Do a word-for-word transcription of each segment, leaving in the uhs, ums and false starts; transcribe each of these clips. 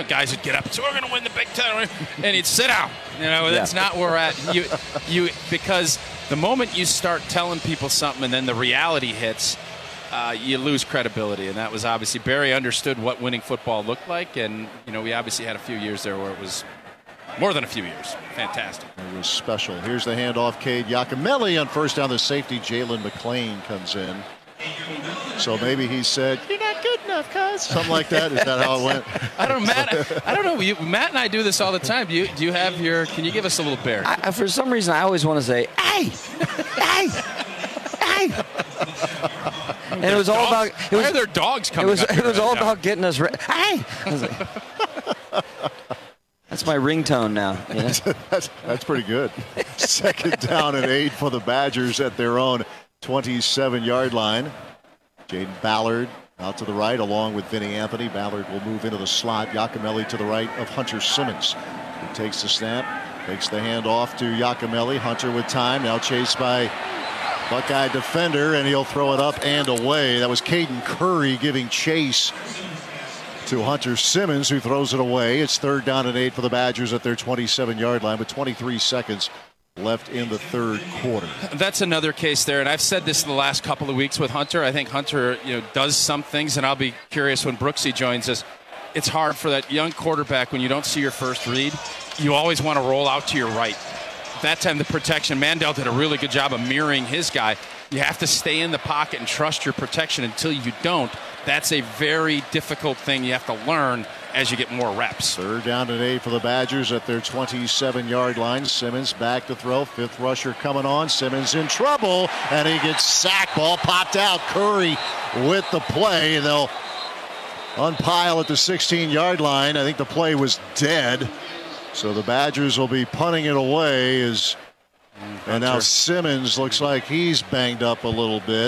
guys would get up and say, we're going to win the Big Ten, and he'd sit down. You know, that's yeah. not where we're at. You, you, because the moment you start telling people something and then the reality hits, uh, you lose credibility. And that was obviously, Barry understood what winning football looked like, and, you know, we obviously had a few years there where it was more than a few years. Fantastic. It was special. Here's the handoff. Cade Giacomelli on first down. The safety, Jalen McLean, comes in. So maybe he said, "You're not good enough, cuz." Something like that. Is that how it went? I don't know, Matt. I don't know. You, Matt and I do this all the time. Do you, do you have your? Can you give us a little bear? I, for some reason, I always want to say, "Hey, hey, hey." And it was all about. It was, Why are there dogs coming? It was. Up It was right all now? about getting us. Re- hey. I was like, that's my ringtone now. You know? that's, that's pretty good. Second down and eight for the Badgers at their own twenty-seven-yard line. Jaden Ballard out to the right along with Vinny Anthony. Ballard will move into the slot. Giacomelli to the right of Hunter Simmons. He takes the snap, takes the hand off to Giacomelli. Hunter with time, now chased by Buckeye defender, and he'll throw it up and away. That was Caden Curry giving chase to Hunter Simmons, who throws it away. It's third down and eight for the Badgers at their twenty-seven-yard line with twenty-three seconds left in the third quarter. That's another case there, and I've said this in the last couple of weeks with Hunter. I think Hunter, you know, does some things, and I'll be curious when Brooksy joins us. It's hard for that young quarterback when you don't see your first read. You always want to roll out to your right. That time the protection, Mandel did a really good job of mirroring his guy. You have to stay in the pocket and trust your protection. Until you don't, that's a very difficult thing you have to learn as you get more reps. Third down and eight for the Badgers at their twenty-seven-yard line. Simmons back to throw. Fifth rusher coming on. Simmons in trouble, and he gets sacked. Ball popped out. Curry with the play, and they'll unpile at the sixteen-yard line. I think the play was dead. So the Badgers will be punting it away. As, and now Simmons looks like he's banged up a little bit.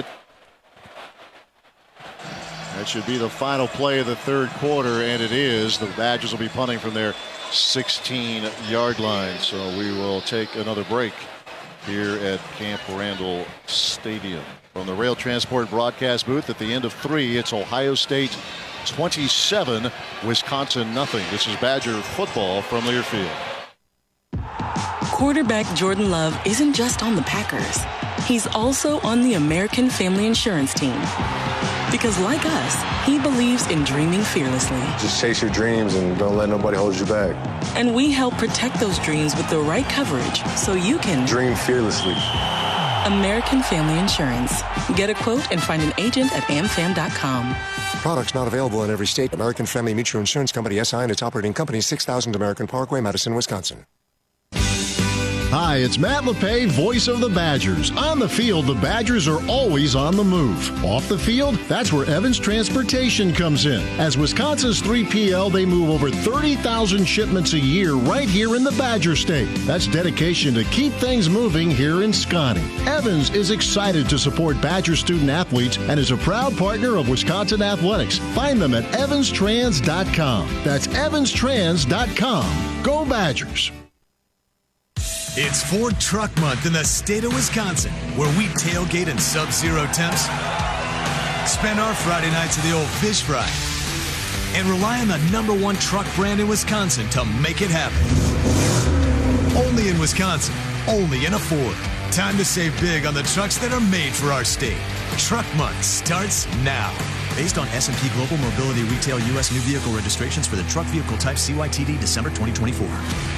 That should be the final play of the third quarter, and it is. The Badgers will be punting from their sixteen-yard line. So we will take another break here at Camp Randall Stadium. From the Rail Transport broadcast booth at the end of three, it's Ohio State twenty-seven, Wisconsin nothing. This is Badger football from Learfield. Quarterback Jordan Love isn't just on the Packers. He's also on the American Family Insurance team. Because like us, he believes in dreaming fearlessly. Just chase your dreams and don't let nobody hold you back. And we help protect those dreams with the right coverage so you can dream fearlessly. American Family Insurance. Get a quote and find an agent at am fam dot com. Products not available in every state. American Family Mutual Insurance Company, S I and its operating company, six thousand American Parkway, Madison, Wisconsin. Hi, it's Matt LePay, voice of the Badgers. On the field, the Badgers are always on the move. Off the field, that's where Evans Transportation comes in. As Wisconsin's three P L, they move over thirty thousand shipments a year right here in the Badger State. That's dedication to keep things moving here in Scotty. Evans is excited to support Badger student athletes and is a proud partner of Wisconsin Athletics. Find them at evans trans dot com. That's evans trans dot com. Go Badgers. It's Ford Truck Month in the state of Wisconsin, where we tailgate in sub-zero temps, spend our Friday nights at the old fish fry, and rely on the number one truck brand in Wisconsin to make it happen. Only in Wisconsin, only in a Ford. Time to save big on the trucks that are made for our state. Truck Month starts now. Based on S and P Global Mobility Retail U S new vehicle registrations for the truck vehicle type C Y T D December twenty twenty-four.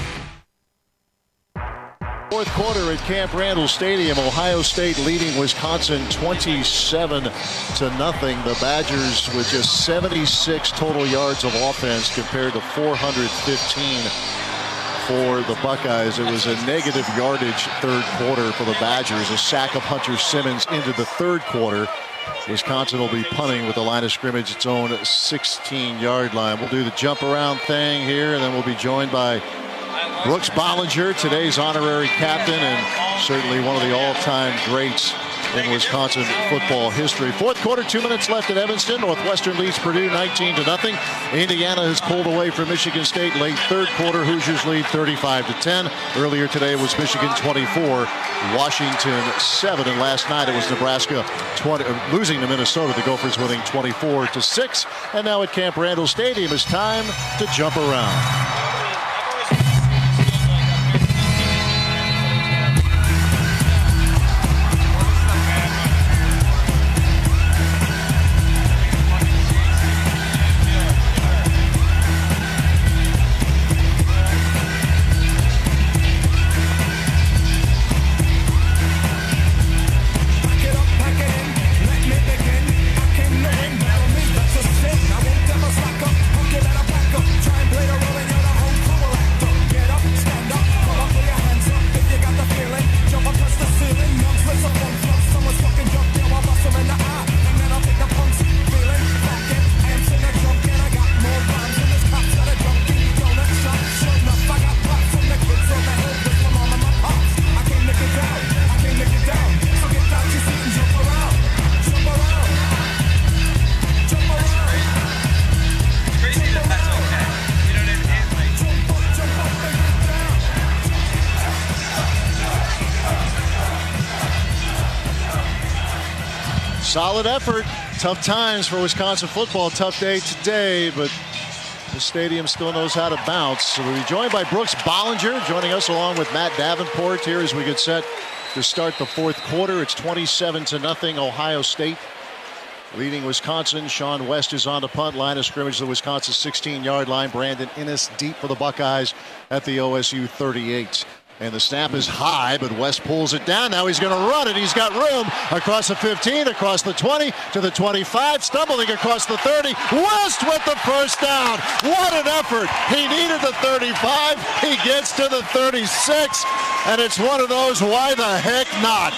Fourth quarter at Camp Randall Stadium. Ohio State leading Wisconsin twenty-seven to nothing. The Badgers with just seventy-six total yards of offense compared to four hundred fifteen for the Buckeyes. It was a negative yardage third quarter for the Badgers. A sack of Hunter Simmons into the third quarter. Wisconsin will be punting with the line of scrimmage its own sixteen-yard line. We'll do the jump around thing here, and then we'll be joined by Brooks Bollinger, today's honorary captain and certainly one of the all-time greats in Wisconsin football history. Fourth quarter, two minutes left at Evanston. Northwestern leads Purdue nineteen to nothing. Indiana has pulled away from Michigan State late third quarter. Hoosiers lead thirty-five to ten. Earlier today was Michigan twenty-four, Washington seven, and last night it was Nebraska twenty, uh, losing to Minnesota. The Gophers winning twenty-four to six. And now at Camp Randall Stadium, it's time to jump around. Solid effort. Tough times for Wisconsin football. Tough day today, but the stadium still knows how to bounce. So we'll be joined by Brooks Bollinger, joining us along with Matt Davenport here as we get set to start the fourth quarter. It's twenty-seven to nothing. Ohio State leading Wisconsin. Sean West is on the punt. Line of scrimmage, the Wisconsin sixteen-yard line. Brandon Innes deep for the Buckeyes at the O S U thirty-eight. And the snap is high, but West pulls it down. Now he's going to run it. He's got room across the fifteen, across the twenty, to the twenty-five, stumbling across the thirty. West with the first down. What an effort. He needed the thirty-five. He gets to the thirty-six. And it's one of those, why the heck not?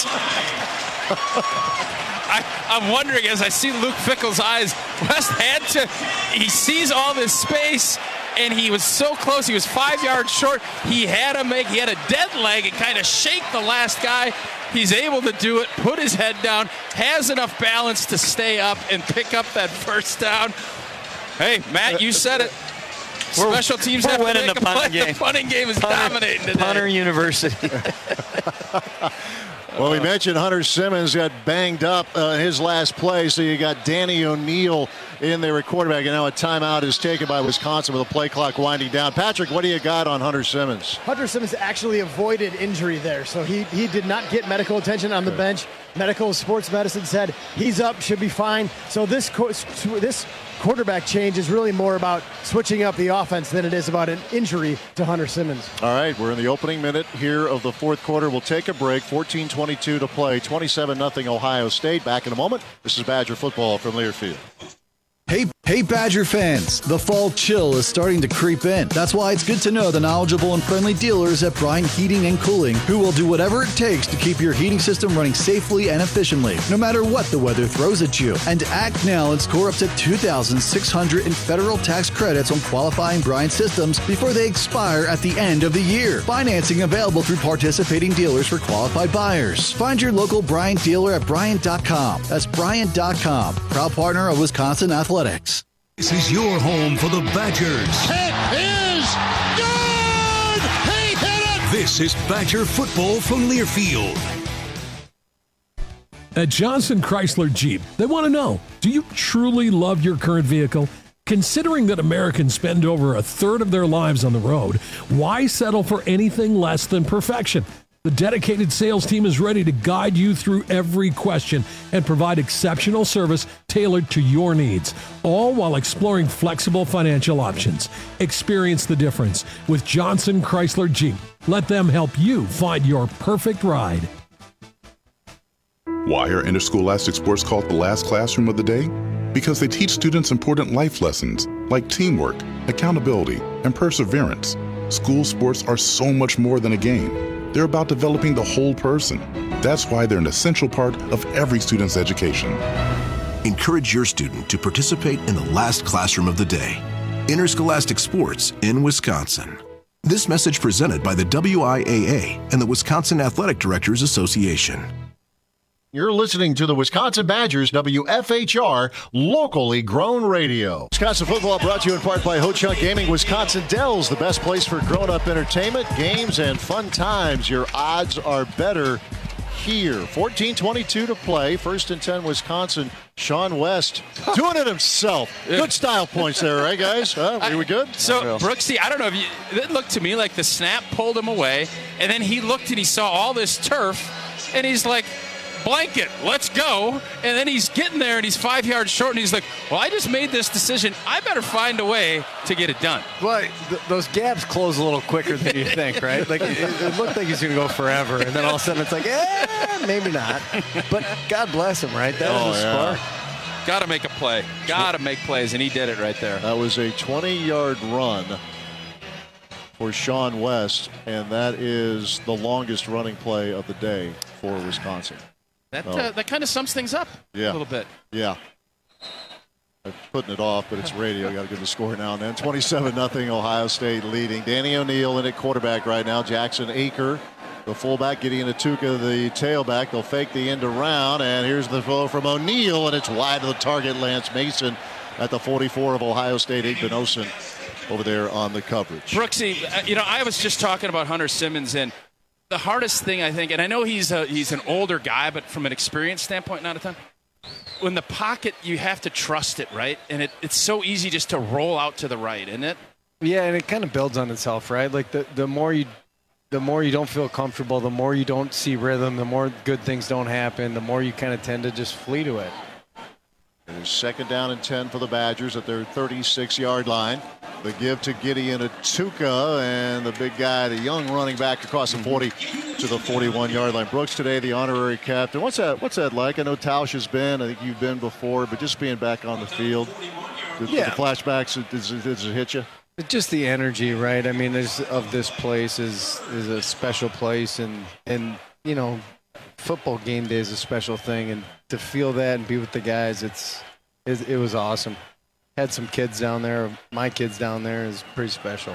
I, I'm wondering, as I see Luke Fickell's eyes, West had to, he sees all this space, and he was so close. He was five yards short. He had to make, he had a dead leg and kind of shake the last guy. He's able to do it, put his head down, has enough balance to stay up and pick up that first down. Hey, Matt, you said it. We're, Special teams we're have to winning make the a punting play. game. The punting game is Punter, dominating today. Punter University. Well, we mentioned Hunter Simmons got banged up uh, in his last play, so you got Danny O'Neill in there at quarterback, and now a timeout is taken by Wisconsin with a play clock winding down. Patrick, what do you got on Hunter Simmons? Hunter Simmons actually avoided injury there, so he, he did not get medical attention on the bench. Medical sports medicine said he's up, should be fine. So this co- this quarterback change is really more about switching up the offense than it is about an injury to Hunter Simmons. All right, we're in the opening minute here of the fourth quarter. We'll take a break. fourteen twenty-two to play. twenty-seven nothing Ohio State. Back in a moment. This is Badger football from Learfield. Hey, hey, Badger fans, the fall chill is starting to creep in. That's why it's good to know the knowledgeable and friendly dealers at Bryant Heating and Cooling, who will do whatever it takes to keep your heating system running safely and efficiently, no matter what the weather throws at you. And act now and score up to two thousand six hundred dollars in federal tax credits on qualifying Bryant systems before they expire at the end of the year. Financing available through participating dealers for qualified buyers. Find your local Bryant dealer at Bryant dot com. That's Bryant dot com, proud partner of Wisconsin Athletics. This is your home for the Badgers. It is good! He hit it! This is Badger football from Learfield. At Johnson Chrysler Jeep, they want to know, do you truly love your current vehicle? Considering that Americans spend over a third of their lives on the road, why settle for anything less than perfection? The dedicated sales team is ready to guide you through every question and provide exceptional service tailored to your needs, all while exploring flexible financial options. Experience the difference with Johnson Chrysler Jeep. Let them help you find your perfect ride. Why are interscholastic sports called the last classroom of the day? Because they teach students important life lessons like teamwork, accountability, and perseverance. School sports are so much more than a game. They're about developing the whole person. That's why they're an essential part of every student's education. Encourage your student to participate in the last classroom of the day. Interscholastic sports in Wisconsin. This message presented by the W I A A and the Wisconsin Athletic Directors Association. You're listening to the Wisconsin Badgers, W F H R, locally grown radio. Wisconsin football brought to you in part by Ho-Chunk Gaming. Wisconsin Dells, the best place for grown-up entertainment, games, and fun times. Your odds are better here. fourteen twenty-two to play. First and ten, Wisconsin. Sean West doing it himself. Good style points there, right, guys? Huh? Are we good? So, Brooksy, I don't know if you, it looked to me like the snap pulled him away, and then he looked and he saw all this turf, and he's like, blanket, let's go. And then he's getting there, and he's five yards short, and he's like, well, I just made this decision. I better find a way to get it done. Well, th- those gaps close a little quicker than you think, right? Like, it, it looked like he's going to go forever, and then all of a sudden it's like, eh, maybe not. But God bless him, right? That oh, was a yeah. spark. Got to make a play. Got to make plays, and he did it right there. That was a twenty-yard run for Sean West, and that is the longest running play of the day for Wisconsin. That oh. uh, that kind of sums things up yeah. a little bit. Yeah. I'm putting it off, but it's radio. Got to give the score now and then. twenty-seven nothing Ohio State leading. Danny O'Neill in at quarterback right now. Jackson Aker, the fullback. Gideon Atuka, the tailback. They'll fake the end around, and here's the throw from O'Neill, and it's wide to the target. Lance Mason at the forty-four of Ohio State. Igbenogson over there on the coverage. Brooksy, you know, I was just talking about Hunter Simmons, and the hardest thing, I think, and I know he's a, he's an older guy, but from an experience standpoint, not a ton. When the pocket, you have to trust it, right? And it, it's so easy just to roll out to the right, isn't it? Yeah, and it kind of builds on itself, right? Like the, the more you the more you don't feel comfortable, the more you don't see rhythm, the more good things don't happen, the more you kind of tend to just flee to it. It is second down and ten for the Badgers at their thirty-six-yard line. The give to Gideon Atuka, and the big guy, the young running back, across the forty to the forty-one-yard line. Brooks today, the honorary captain. What's that? What's that like? I know Tausch has been. I think you've been before, but just being back on the field, the, yeah. the flashbacks, does, does it hit you? Just the energy, right? I mean, there's, of this place is is a special place, and and you know, football game day is a special thing, and to feel that and be with the guys, it's it, it was awesome. Had some kids down there. My kids down there is pretty special.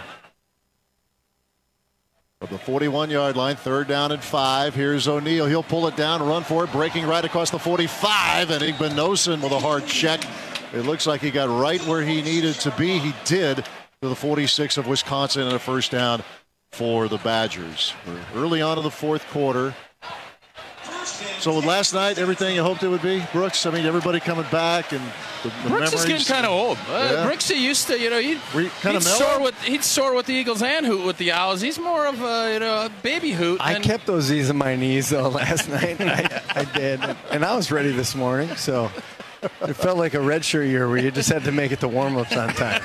From the forty-one-yard line, third down and five. Here's O'Neill. He'll pull it down, run for it, breaking right across the forty-five, and Igbenogson with a hard check. It looks like he got right where he needed to be. He did, to the forty-six of Wisconsin, and a first down for the Badgers. We're early on in the fourth quarter. So last night, everything you hoped it would be, Brooks? I mean, everybody coming back, and the, the Brooks memories. is getting kind of old. Uh, Yeah. Brooksy used to, you know, he'd, kind he'd, of soar with, he'd soar with the Eagles and hoot with the Owls. He's more of a, you know, a baby hoot. I and kept those Z's in my knees, though, last night. I, I did. And I was ready this morning, so it felt like a redshirt year where you just had to make it to warm-ups on time.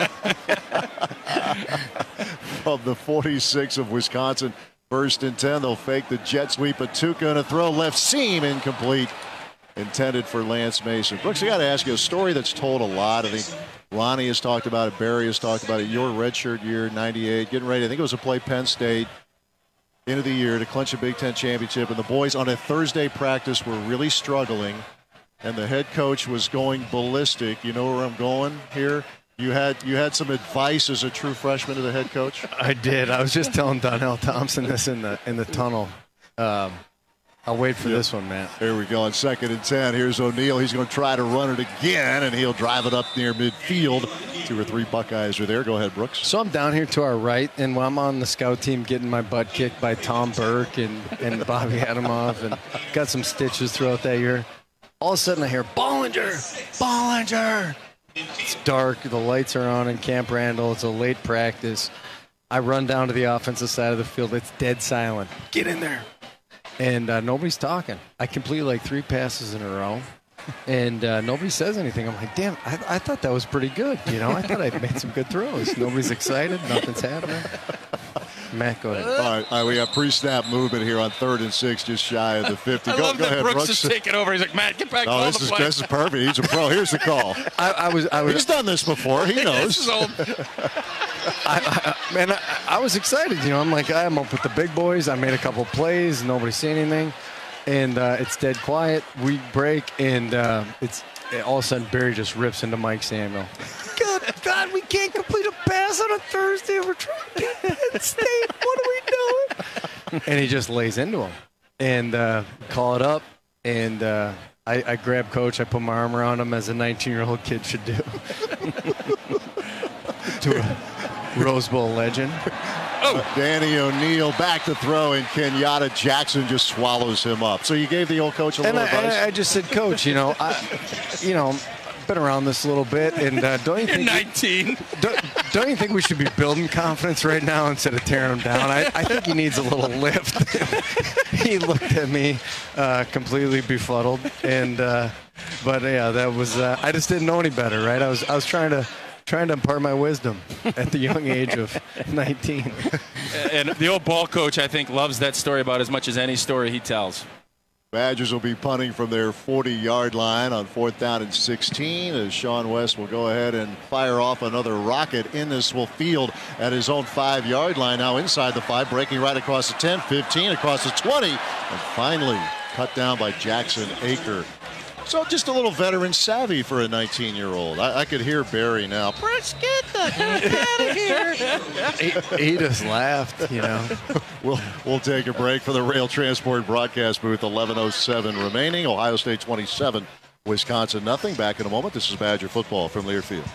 Of the forty-six of Wisconsin, first and ten. They'll fake the jet sweep. Atuka and a throw left seam incomplete. Intended for Lance Mason. Brooks, I got to ask you a story that's told a lot. I think Ronnie has talked about it. Barry has talked about it. Your redshirt year, ninety-eight, getting ready. I think it was to play Penn State. End of the year to clinch a Big Ten championship. And the boys on a Thursday practice were really struggling. And the head coach was going ballistic. You know where I'm going here? You had you had some advice as a true freshman to the head coach? I did. I was just telling Donnell Thompson this in the in the tunnel. Um, I'll wait for yep. this one, Matt. Here we go on second and ten. Here's O'Neill. He's going to try to run it again, and he'll drive it up near midfield. Two or three Buckeyes are there. Go ahead, Brooks. So I'm down here to our right, and when I'm on the scout team getting my butt kicked by Tom Burke and, and Bobby Adamov, and got some stitches throughout that year, all of a sudden I hear, Bollinger! Bollinger! It's dark. The lights are on in Camp Randall. It's a late practice. I run down to the offensive side of the field. It's dead silent. Get in there. And uh, nobody's talking. I complete like three passes in a row, and uh, nobody says anything. I'm like, damn, I, I thought that was pretty good. You know, I thought I'd made some good throws. Nobody's excited. Nothing's happening. Matt, go ahead. All right, all right, we got pre-snap movement here on third and six, just shy of the fifty. I go, love go that ahead, Brooks, Brooks is taking over. He's like, Matt, get back. No, this is, this is perfect. He's a pro. Here's the call. I, I was, I was. He's done this before. He knows. This is old. I, I, man, I, I was excited. You know, I'm like, I'm up with the big boys. I made a couple plays. Nobody saying anything, and uh, it's dead quiet. We break, and uh, it's all of a sudden Barry just rips into Mike Samuel. God, God, we can't complete a pass on a Thursday. We're trying to get Penn State. What are we doing? And he just lays into him, and uh, call it up. and uh, I, I grabbed Coach. I put my arm around him as a nineteen-year-old kid should do. To a Rose Bowl legend. Oh. Danny O'Neal back to throw, and Kenyatta Jackson just swallows him up. So you gave the old coach a little and I, advice? I, I just said, Coach, you know, I, you know, been around this a little bit, and uh, don't you You're think nineteen? Don't, don't you think we should be building confidence right now instead of tearing him down? I, I think he needs a little lift. He looked at me uh, completely befuddled, and uh, but yeah, that was uh, I just didn't know any better, right? I was I was trying to. Trying to impart my wisdom at the young age of nineteen. And the old ball coach, I think, loves that story about as much as any story he tells. Badgers will be punting from their forty-yard line on fourth down and sixteen as Sean West will go ahead and fire off another rocket in this field at his own five-yard line. Now inside the five, breaking right across the ten, fifteen, across the twenty, and finally cut down by Jackson Aker. So just a little veteran savvy for a nineteen-year-old. I, I could hear Barry now. Brooks, get the heck out of here. he, he just laughed, you know. we'll, we'll take a break for the Rail Transport broadcast booth. eleven oh seven remaining. Ohio State twenty-seven, Wisconsin nothing. Back in a moment. This is Badger football from Learfield.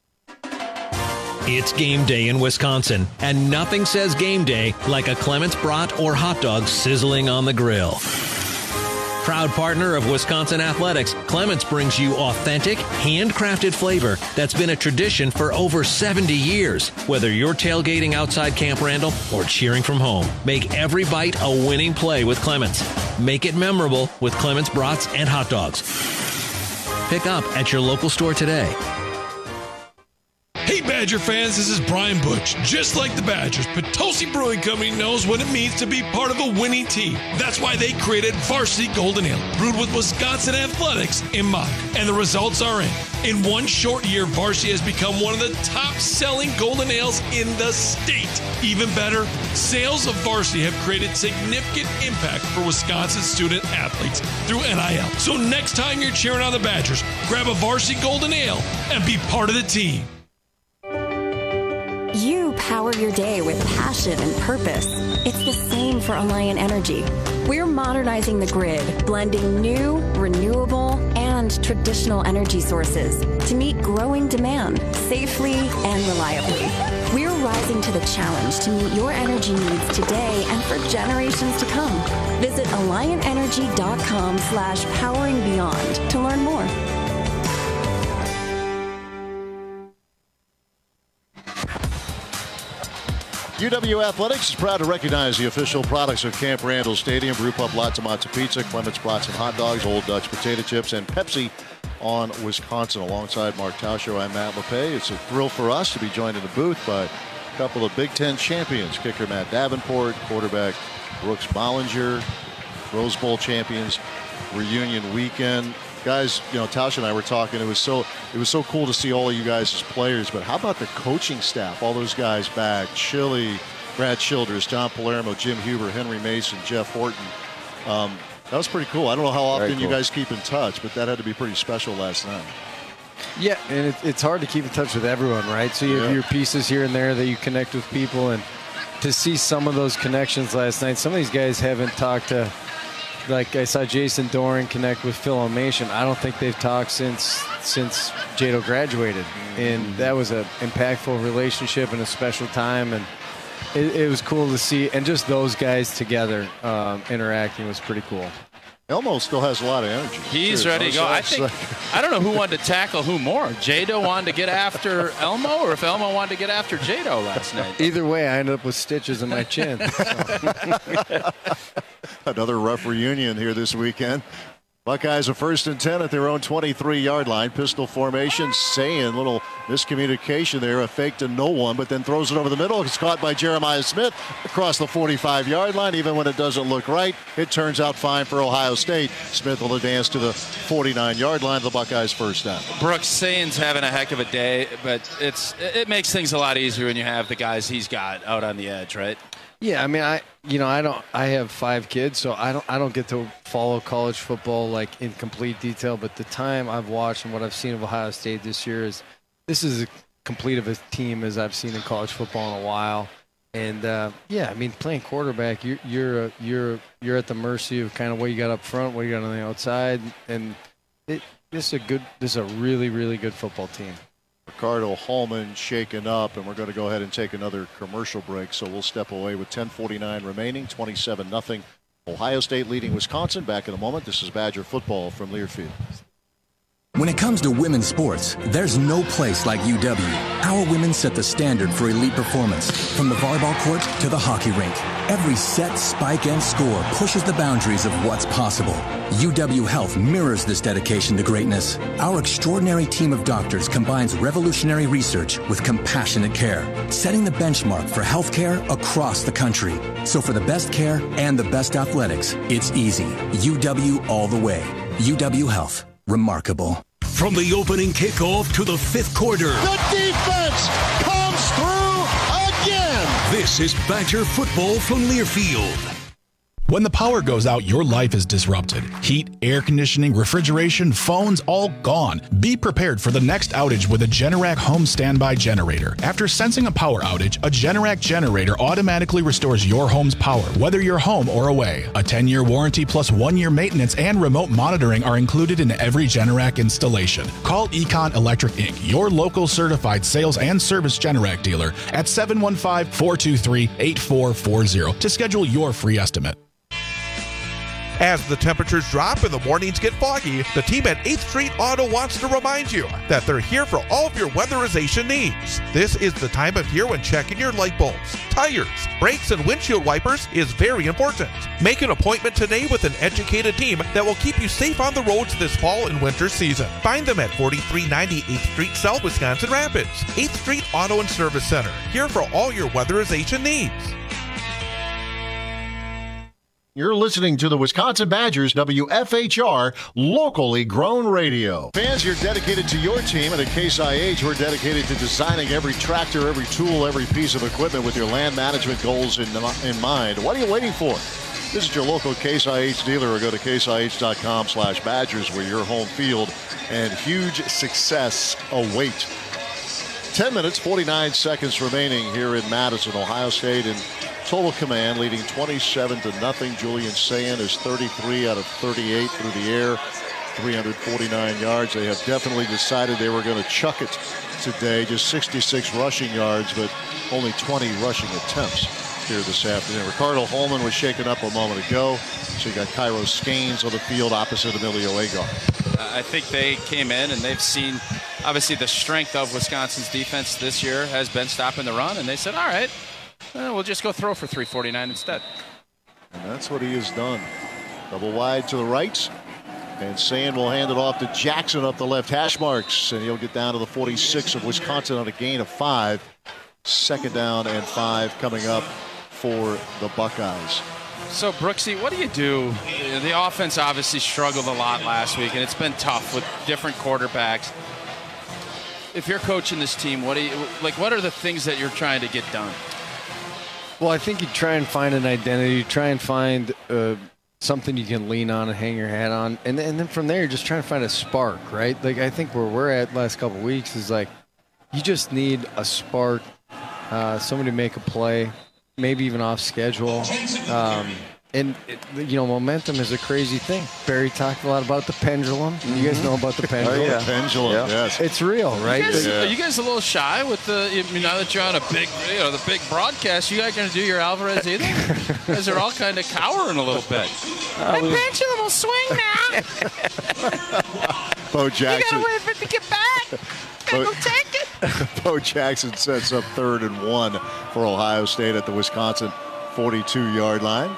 It's game day in Wisconsin, and nothing says game day like a Clements brat or hot dog sizzling on the grill. Proud partner of Wisconsin Athletics, Clements brings you authentic, handcrafted flavor that's been a tradition for over seventy years. Whether you're tailgating outside Camp Randall or cheering from home, make every bite a winning play with Clements. Make it memorable with Clements brats and hot dogs. Pick up at your local store today. Hey Badger fans, this is Brian Butch. Just like the Badgers, Potosi Brewing Company knows what it means to be part of a winning team. That's why they created Varsity Golden Ale, brewed with Wisconsin athletics in mind. And the results are in. In one short year, Varsity has become one of the top-selling golden ales in the state. Even better, sales of Varsity have created significant impact for Wisconsin student athletes through N I L. So next time you're cheering on the Badgers, grab a Varsity Golden Ale and be part of the team. You power your day with passion and purpose. It's the same for Alliant Energy. We're modernizing the grid, blending new, renewable, and traditional energy sources to meet growing demand safely and reliably. We're rising to the challenge to meet your energy needs today and for generations to come. Visit alliant energy dot com slash powering beyond to learn more. U W Athletics is proud to recognize the official products of Camp Randall Stadium: Brew Pub Lots of Matzo Pizza, Clements Brats and Hot Dogs, Old Dutch Potato Chips, and Pepsi on Wisconsin. Alongside Mark Tauscher, I'm Matt LePay. It's a thrill for us to be joined in the booth by a couple of Big Ten champions, kicker Matt Davenport, quarterback Brooks Bollinger, Rose Bowl champions, reunion weekend. Guys, you know, Tauscher and I were talking. It was so it was so cool to see all of you guys as players. But how about the coaching staff? All those guys back: Chili, Brad Childress, John Palermo, Jim Huber, Henry Mason, Jeff Horton. Um, that was pretty cool. I don't know how often cool. you guys keep in touch, but that had to be pretty special last night. Yeah, and it, it's hard to keep in touch with everyone, right? So you have yeah. your pieces here and there that you connect with people, and to see some of those connections last night. Some of these guys haven't talked to. Like I saw Jason Doran connect with Phil Omation. I don't think they've talked since since Jado graduated, and that was an impactful relationship and a special time, and it, it was cool to see. And just those guys together um, interacting was pretty cool. Elmo still has a lot of energy. He's Seriously. ready to go. I think I don't know who wanted to tackle who more. Jado wanted to get after Elmo, or if Elmo wanted to get after Jado last night. Either way, I ended up with stitches in my chin. So. Another rough reunion here this weekend. Buckeyes are first and ten at their own twenty-three-yard line. Pistol formation. Sayin, little miscommunication there. A fake to no one, but then throws it over the middle. It's caught by Jeremiah Smith across the forty-five-yard line. Even when it doesn't look right, it turns out fine for Ohio State. Smith will advance to the forty-nine-yard line. The Buckeyes first down. Brooks Sayin's having a heck of a day, but it's it makes things a lot easier when you have the guys he's got out on the edge, right? Yeah, I mean, I you know, I don't. I have five kids, so I don't. I don't get to follow college football like in complete detail. But the time I've watched and what I've seen of Ohio State this year is, this is as complete of a team as I've seen in college football in a while. And uh, yeah, I mean, playing quarterback, you're you're uh, you're you're at the mercy of kind of what you got up front, what you got on the outside, and it, this is a good, this is a really really good football team. Ricardo Hallman shaken up, and we're going to go ahead and take another commercial break. So we'll step away with ten forty-nine remaining, twenty-seven nothing. Ohio State leading Wisconsin. Back in a moment. This is Badger football from Learfield. When it comes to women's sports, there's no place like U W. Our women set the standard for elite performance. From the volleyball court to the hockey rink, every set, spike, and score pushes the boundaries of what's possible. U W Health mirrors this dedication to greatness. Our extraordinary team of doctors combines revolutionary research with compassionate care, setting the benchmark for healthcare across the country. So for the best care and the best athletics, it's easy. U W all the way. U W Health. Remarkable. From the opening kickoff to the fifth quarter. The defense comes through again. This is Badger football from Learfield. When the power goes out, your life is disrupted. Heat, air conditioning, refrigeration, phones, all gone. Be prepared for the next outage with a Generac home standby generator. After sensing a power outage, a Generac generator automatically restores your home's power, whether you're home or away. A ten-year warranty plus one-year maintenance and remote monitoring are included in every Generac installation. Call Econ Electric Incorporated, your local certified sales and service Generac dealer at seven one five, four two three, eight four four zero to schedule your free estimate. As the temperatures drop and the mornings get foggy, the team at eighth Street Auto wants to remind you that they're here for all of your weatherization needs. This is the time of year when checking your light bulbs, tires, brakes, and windshield wipers is very important. Make an appointment today with an educated team that will keep you safe on the roads this fall and winter season. Find them at forty-three ninety eighth Street South, Wisconsin Rapids. eighth Street Auto and Service Center, here for all your weatherization needs. You're listening to the Wisconsin Badgers W F H R locally grown radio. Fans, you're dedicated to your team, and at Case I H, we're dedicated to designing every tractor, every tool, every piece of equipment with your land management goals in, in mind. What are you waiting for? Visit your local Case I H dealer or go to case I H dot com slash Badgers, where your home field and huge success await. ten minutes, forty-nine seconds remaining here in Madison. Ohio State in total command, leading twenty-seven to nothing. Julian Sayin is thirty-three out of thirty-eight through the air, three hundred forty-nine yards. They have definitely decided they were going to chuck it today. Just sixty-six rushing yards, but only twenty rushing attempts here this afternoon. Ricardo Hallman was shaken up a moment ago. So you got Cairo Skanes on the field opposite Emilio Agar. Uh, I think they came in and they've seen, obviously, the strength of Wisconsin's defense this year has been stopping the run, and they said, all right, Uh, we'll just go throw for three forty-nine instead. And that's what he has done. Double wide to the right. And Sayin will hand it off to Jackson up the left hash marks. And he'll get down to the forty-six of Wisconsin on a gain of five. Second down and five coming up for the Buckeyes. So, Brooksy, what do you do? The offense obviously struggled a lot last week, and it's been tough with different quarterbacks. If you're coaching this team, what do you like? What are the things that you're trying to get done? Well, I think you try and find an identity. You try and find uh, something you can lean on and hang your hat on. And, and then from there, you're just trying to find a spark, right? Like, I think where we're at last couple of weeks is like you just need a spark, uh, somebody to make a play, maybe even off schedule. Um, and, it, you know, momentum is a crazy thing. Barry talked a lot about the pendulum. Mm-hmm. You guys know about the pendulum? Oh, yeah. Pendulum, yeah. Yes. It's real, right? You guys, yeah. Are you guys a little shy with the, I mean, now that you're on a big, you know, the big broadcast, you guys going to do your Alvarez either? You guys are all kind of cowering a little bit. Uh, My pendulum will swing now. Bo Jackson. You got to wait for it to get back. Gotta go take it. Bo Jackson sets up third and one for Ohio State at the Wisconsin forty-two yard line.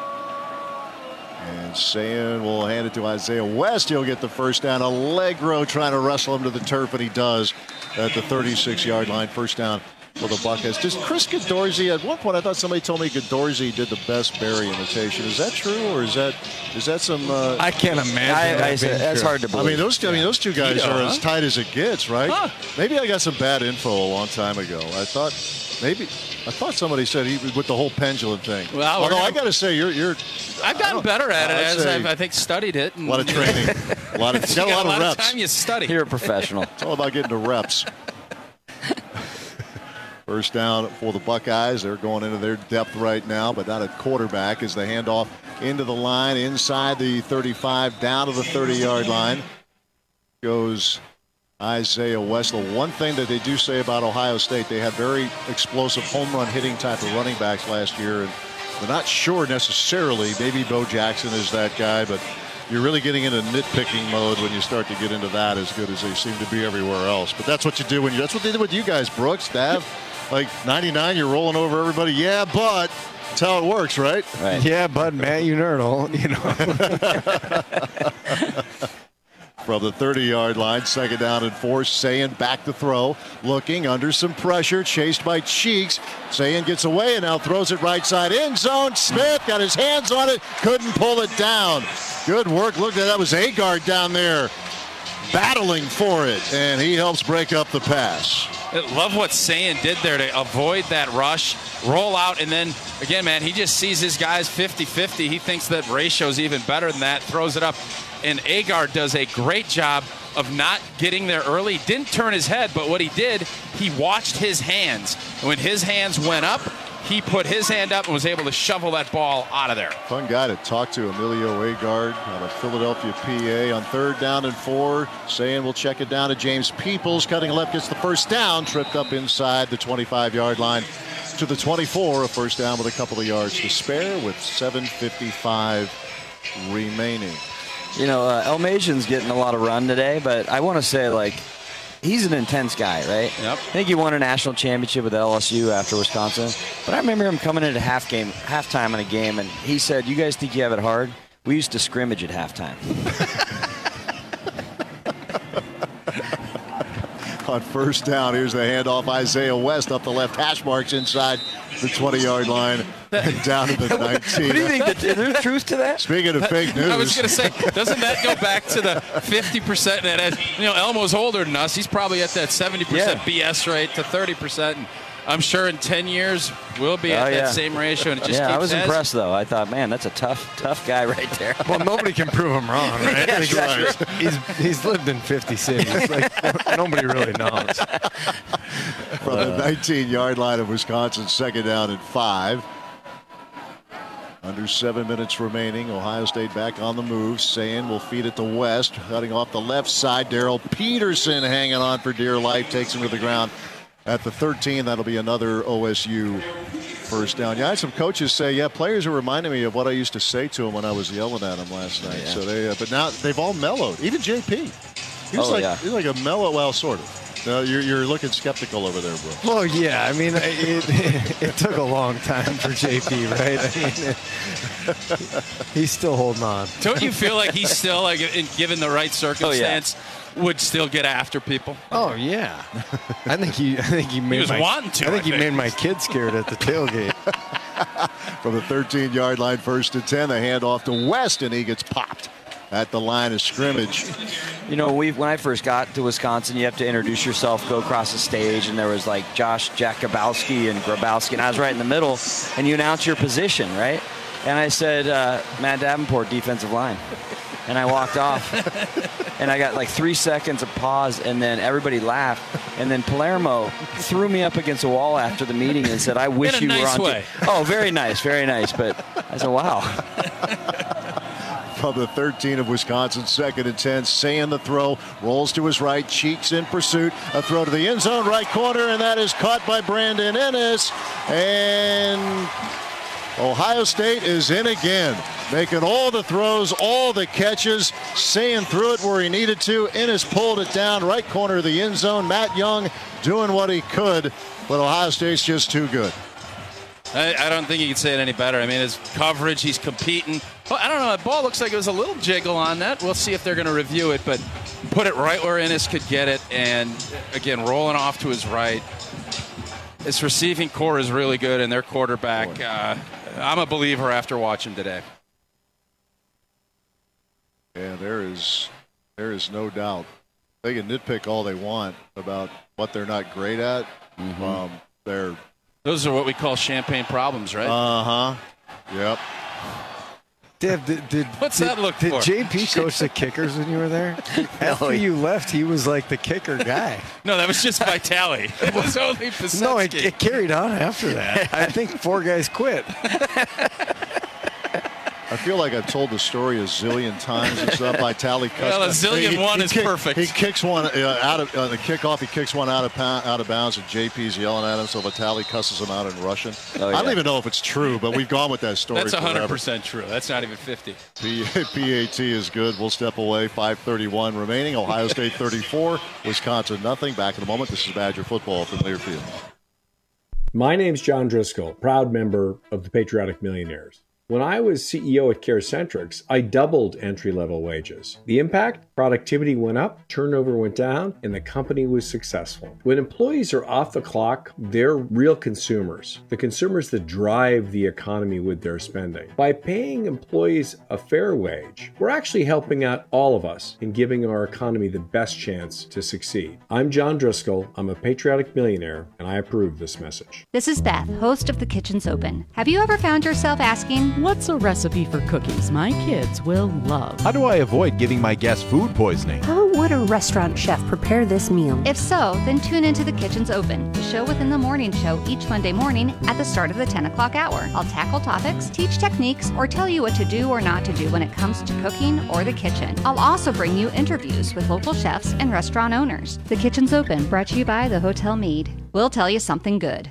And Sayin will hand it to Isaiah West. He'll get the first down. Allegro trying to wrestle him to the turf, and he does at the thirty-six yard line. First down for the Buckeyes. Does Chris Godorsky, at one point I thought somebody told me Godorsky did the best Barry imitation. Is that true, or is that is that some? Uh, I can't imagine. I, I, that's hard to believe. I mean, those I mean those two guys Keto, are huh? as tight as it gets, right? Huh. Maybe I got some bad info a long time ago. I thought maybe I thought somebody said he with the whole pendulum thing. Well, although gonna, I got to say, you're you're. I've gotten better at it I'd as say I've, I think, studied it. And, a lot of training, a lot of you got a lot, got a lot of reps. of time you study. You're a professional. It's all about getting the reps. First down for the Buckeyes. They're going into their depth right now, but not at quarterback as they hand off into the line, inside the thirty-five, down to the thirty-yard line. Goes Isaiah West. The one thing that they do say about Ohio State, they had very explosive home run hitting type of running backs last year, and they're not sure necessarily. Maybe Bo Jackson is that guy, but you're really getting into nitpicking mode when you start to get into that, as good as they seem to be everywhere else. But that's what you do when you, that's what they did with you guys, Brooks, Dav. Like ninety-nine, you're rolling over everybody. Yeah, but that's how it works, right? Right. Yeah, but Matt Unerdl, you know. From the thirty-yard line, second down and four. Sayin back to throw, looking under some pressure, chased by Cheeks. Sayin gets away and now throws it right side end zone. Smith got his hands on it, couldn't pull it down. Good work. Look at that. That was Agard down there battling for it, and he helps break up the pass. I love what Sayin did there to avoid that rush, roll out, and then, again, man, he just sees his guys fifty-fifty. He thinks that ratio's even better than that, throws it up. And Agard does a great job of not getting there early. Didn't turn his head, but what he did, he watched his hands. And when his hands went up, he put his hand up and was able to shovel that ball out of there. Fun guy to talk to, Emilio Agard out of Philadelphia, P A. On third down and four, Sayin will check it down to James Peoples. Cutting left, gets the first down, tripped up inside the twenty-five-yard line to the twenty-four. A first down with a couple of yards to spare with seven fifty-five remaining. You know, uh, Elmasian's getting a lot of run today, but I want to say, like, he's an intense guy, right? Yep. I think he won a national championship with L S U after Wisconsin. But I remember him coming into half game, halftime in a game, and he said, "You guys think you have it hard? We used to scrimmage at halftime." On first down, here's the handoff. Isaiah West up the left hash marks inside the twenty-yard line and down to the nineteen. What do you think? Is there truth to that? Speaking of fake news. I was going to say, doesn't that go back to the fifty percent? That has, you know, Elmo's older than us. He's probably at that seventy percent yeah. B S rate to thirty percent. And I'm sure in ten years we'll be at oh, yeah. that same ratio. And it just yeah, keeps I was as. impressed, though. I thought, man, that's a tough, tough guy right there. Well, nobody can prove him wrong, right? yeah, exactly. He's he's lived in fifty cities. Like, nobody really knows. From the nineteen-yard line of Wisconsin, second down and five. Under seven minutes remaining. Ohio State back on the move. Sayin will feed it to West. Cutting off the left side. Darrell Peterson hanging on for dear life. Takes him to the ground at the thirteen. That'll be another O S U first down. Yeah, I had some coaches say, yeah, players are reminding me of what I used to say to them when I was yelling at them last night. Yeah. So they, uh, but now they've all mellowed. Even J P. He was oh, like, yeah. He's like a mellow, well, sort of. No, you're, you're looking skeptical over there, bro. Well, yeah. I mean, it, it, it took a long time for J P, right? I mean, it, he's still holding on. Don't you feel like he's still, like, in, given the right circumstance, oh, yeah. would still get after people? Oh yeah. I think he. I think he made. He was my, wanting to. I think I he think. made my kids scared at the tailgate. From the thirteen-yard line, first and ten, the handoff to West, and he gets popped at the line of scrimmage. You know, we when I first got to Wisconsin, you have to introduce yourself, go across the stage, and there was like Josh Jakubowski and Grabowski, and I was right in the middle, and you announce your position, right? And I said, uh, Matt Davenport, defensive line. And I walked off, and I got like three seconds of pause, and then everybody laughed. And then Palermo threw me up against a wall after the meeting and said, I wish in a you nice were on way. t-. Oh, very nice, very nice. But I said, wow. From the thirteen of Wisconsin, second and ten. Sayin the throw, rolls to his right, Cheeks in pursuit. A throw to the end zone, right corner, and that is caught by Brandon Ennis. And Ohio State is in again, making all the throws, all the catches. Sayin threw it where he needed to. Ennis pulled it down, right corner of the end zone. Matt Young doing what he could, but Ohio State's just too good. I, I don't think you can say it any better. I mean, his coverage, he's competing. Well, I don't know. The ball looks like it was a little jiggle on that. We'll see if they're going to review it, but put it right where Ennis could get it. And, again, rolling off to his right. His receiving core is really good, and their quarterback, uh, I'm a believer after watching today. Yeah, there is, there is no doubt. They can nitpick all they want about what they're not great at. Mm-hmm. Um, they're Those are what we call champagne problems, right? Uh-huh. Yep. Dave, did, did What's did, that look did for? J P coach the kickers when you were there? After you left, he was like the kicker guy. No, that was just Vitale. It was only Pisetsky. No, it, it carried on after that. I think four guys quit. I feel like I've told the story a zillion times and stuff. Vitale cuts. Well, a zillion he, one he is kick, perfect. He kicks one uh, out of uh, the kickoff. He kicks one out of pound, out of bounds, and J P's yelling at him. So Vitale cusses him out in Russian. Oh, I yeah. don't even know if it's true, but we've gone with that story. That's one hundred forever. percent true. That's not even fifty. P- PAT is good. We'll step away. five thirty-one remaining. Ohio State thirty-four. Wisconsin nothing. Back in a moment. This is Badger football from Learfield. My name's John Driscoll, proud member of the Patriotic Millionaires. When I was C E O at CareCentrix, I doubled entry-level wages. The impact? Productivity went up, turnover went down, and the company was successful. When employees are off the clock, they're real consumers, the consumers that drive the economy with their spending. By paying employees a fair wage, we're actually helping out all of us in giving our economy the best chance to succeed. I'm John Driscoll, I'm a patriotic millionaire, and I approve this message. This is Beth, host of The Kitchen's Open. Have you ever found yourself asking, what's a recipe for cookies my kids will love? How do I avoid giving my guests food poisoning? How would a restaurant chef prepare this meal? If so, then tune into The Kitchen's Open, the show within the morning show each Monday morning at the start of the ten o'clock hour. I'll tackle topics, teach techniques, or tell you what to do or not to do when it comes to cooking or the kitchen. I'll also bring you interviews with local chefs and restaurant owners. The Kitchen's Open, brought to you by the Hotel Mead. We'll tell you something good.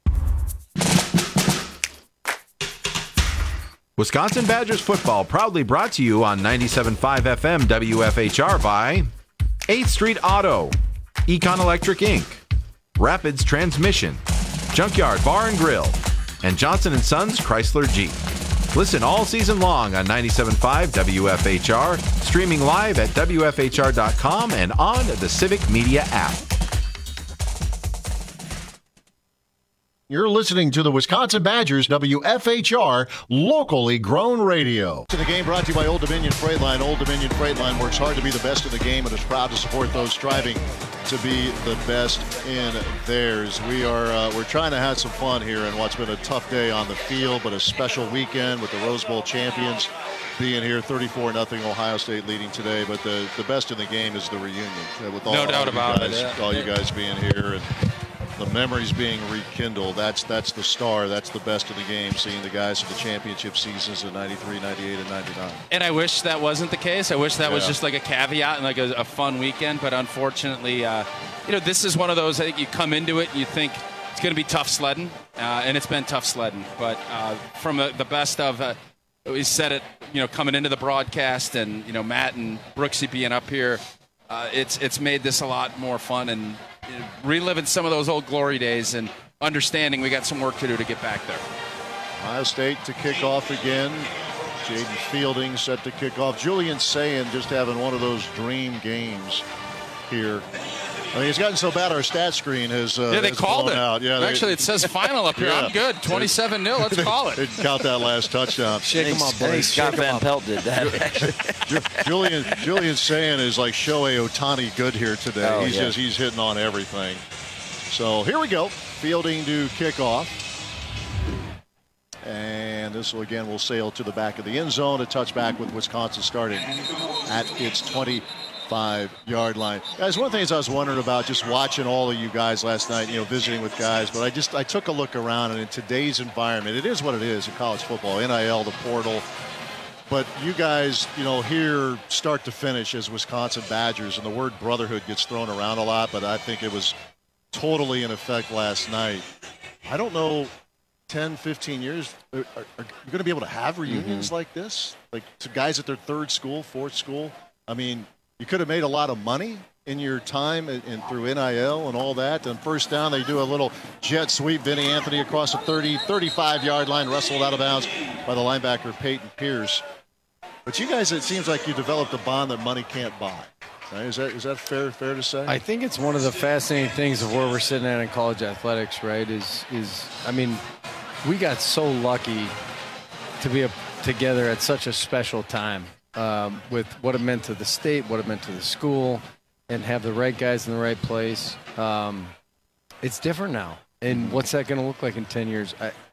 Wisconsin Badgers football proudly brought to you on ninety-seven point five F M W F H R by eighth Street Auto, Econ Electric Incorporated, Rapids Transmission, Junkyard Bar and Grill, and Johnson and Sons Chrysler Jeep. Listen all season long on ninety-seven point five W F H R, streaming live at W F H R dot com and on the Civic Media app. You're listening to the Wisconsin Badgers W F H R locally grown radio. To the game brought to you by Old Dominion Freight Line. Old Dominion Freight Line works hard to be the best in the game and is proud to support those striving to be the best in theirs. We are uh, we're trying to have some fun here in what's been a tough day on the field, but a special weekend with the Rose Bowl champions being here. thirty-four nothing Ohio State leading today, but the, the best in the game is the reunion. Uh, with all, no doubt all about guys, it. Yeah. All you guys being here and the memories being rekindled. That's that's the star. That's the best of the game, seeing the guys from the championship seasons in ninety-three, ninety-eight, and ninety-nine. And I wish that wasn't the case. I wish that yeah. was just like a caveat and like a, a fun weekend. But unfortunately, uh, you know, this is one of those, I think you come into it and you think it's going to be tough sledding. Uh, and it's been tough sledding. But uh, from the, the best of, uh, we said it, you know, coming into the broadcast and, you know, Matt and Brooksy being up here, uh, it's, it's made this a lot more fun and, reliving some of those old glory days and understanding we got some work to do to get back there. Ohio State to kick off again. Jaden Fielding set to kick off. Julian Sayin just having one of those dream games here. I mean, it's gotten so bad our stat screen has uh, Yeah, they has called it. Out. Yeah, Actually, they, it says final up here. Yeah. I'm good. twenty-seven nil. Let's call it. They didn't count that last touchdown. Shake him up, buddy. Scott Van Pelt did that. Julian Julian Sayin is like Shohei Ohtani good here today. Oh, he's yeah. just he's hitting on everything. So here we go. Fielding to kick off. And this will again will sail to the back of the end zone. A touchback with Wisconsin starting at its twenty-five-yard line. Guys, one of the things I was wondering about just watching all of you guys last night, you know, visiting with guys, but I just I took a look around, and in today's environment, it is what it is in college football, N I L, the portal. But you guys, you know, here start to finish as Wisconsin Badgers, and the word brotherhood gets thrown around a lot, but I think it was totally in effect last night. I don't know, ten, fifteen years, are, are, are you going to be able to have reunions mm-hmm. like this? Like to guys at their third school, fourth school? I mean, you could have made a lot of money in your time and, and through N I L and all that. And first down, they do a little jet sweep. Vinny Anthony across the thirty, thirty-five-yard line, wrestled out of bounds by the linebacker Peyton Pierce. But you guys, it seems like you developed a bond that money can't buy. Right? Is that is that fair fair to say? I think it's one of the fascinating things of where we're sitting at in college athletics, right? Is is I mean, we got so lucky to be a, together at such a special time um, with what it meant to the state, what it meant to the school, and have the right guys in the right place. Um, it's different now. And what's that going to look like in ten years? I,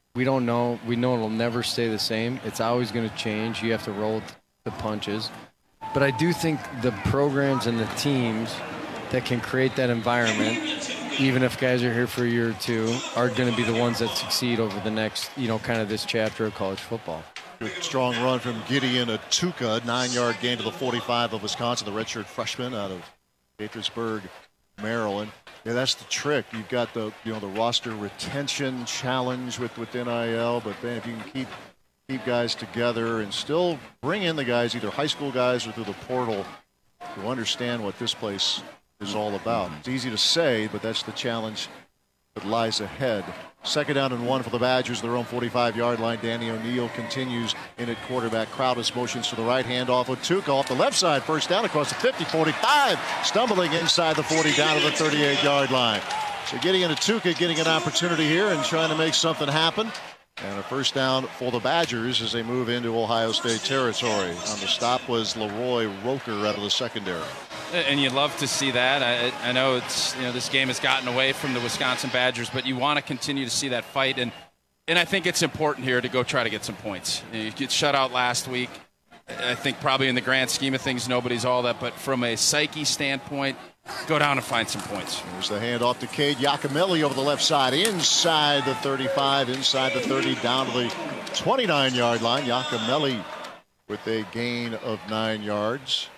we don't know. We know it'll never stay the same. It's always going to change. You have to roll the punches. But I do think the programs and the teams that can create that environment, even if guys are here for a year or two, are going to be the ones that succeed over the next, you know, kind of this chapter of college football. Good strong run from Gideon Atuka, nine-yard gain to the forty-five of Wisconsin, the redshirt freshman out of Gaithersburg, Maryland. Yeah, that's the trick. You've got the, you know, the roster retention challenge with, with N I L, but man, if you can keep keep guys together and still bring in the guys, either high school guys or through the portal, to understand what this place is all about. It's easy to say, but that's the challenge that lies ahead. Second down and one for the Badgers, their own forty-five-yard line. Danny O'Neill continues in at quarterback. Crowdis motions to the right, hand off with Tuca off the left side. First down across the fifty, forty-five, stumbling inside the forty, down to the thirty-eight-yard line. So Gideon Atuka getting an opportunity here and trying to make something happen. And a first down for the Badgers as they move into Ohio State territory. On the stop was Leroy Roker out of the secondary. And you love to see that. I, I know it's, you know, this game has gotten away from the Wisconsin Badgers, but you want to continue to see that fight. And and I think it's important here to go try to get some points. You know, you get shut out last week. I think probably in the grand scheme of things, nobody's all that. But from a psyche standpoint, go down and find some points. There's the handoff to Cade Giacomelli over the left side, inside the thirty-five, inside the thirty, down to the twenty-nine-yard line. Giacomelli with a gain of nine yards.